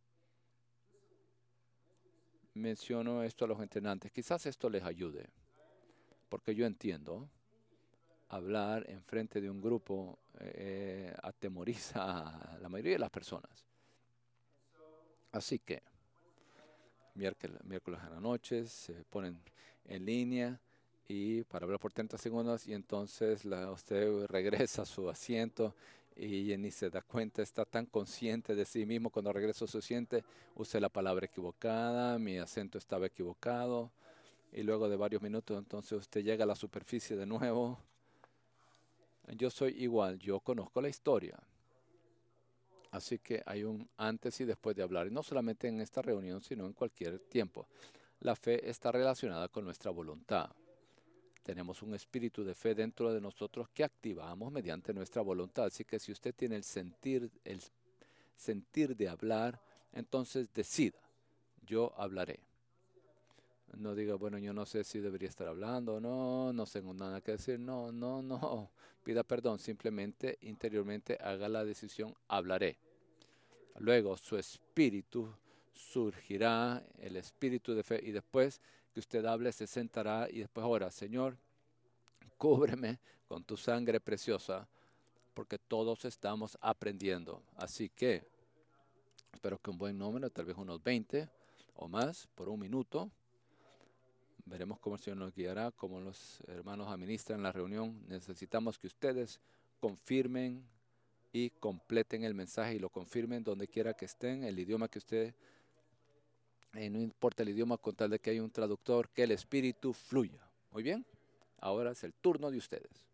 menciono esto a los entrenantes. Quizás esto les ayude, porque yo entiendo, hablar en frente de un grupo eh, atemoriza a la mayoría de las personas. Así que miércoles, miércoles a la noche se ponen en línea y para hablar por treinta segundos, y entonces la, usted regresa a su asiento y ni se da cuenta, está tan consciente de sí mismo. Cuando regresa a su asiento, usé la palabra equivocada, mi acento estaba equivocado, y luego de varios minutos entonces usted llega a la superficie de nuevo. Yo soy igual, yo conozco la historia. Así que hay un antes y después de hablar, y no solamente en esta reunión, sino en cualquier tiempo. La fe está relacionada con nuestra voluntad. Tenemos un espíritu de fe dentro de nosotros que activamos mediante nuestra voluntad. Así que si usted tiene el sentir, el sentir de hablar, entonces decida, yo hablaré. No diga, bueno, yo no sé si debería estar hablando, no, no tengo nada que decir, no, no, no. Pida perdón, simplemente interiormente haga la decisión, hablaré. Luego su espíritu surgirá, el espíritu de fe, y después que usted hable se sentará, y después ahora, Señor, cúbreme con tu sangre preciosa, porque todos estamos aprendiendo. Así que espero que un buen número, tal vez unos veinte o más, por un minuto. Veremos cómo el Señor nos guiará, cómo los hermanos administran la reunión. Necesitamos que ustedes confirmen y completen el mensaje, y lo confirmen donde quiera que estén, el idioma que usted, eh, no importa el idioma, con tal de que haya un traductor, que el espíritu fluya. Muy bien, ahora es el turno de ustedes.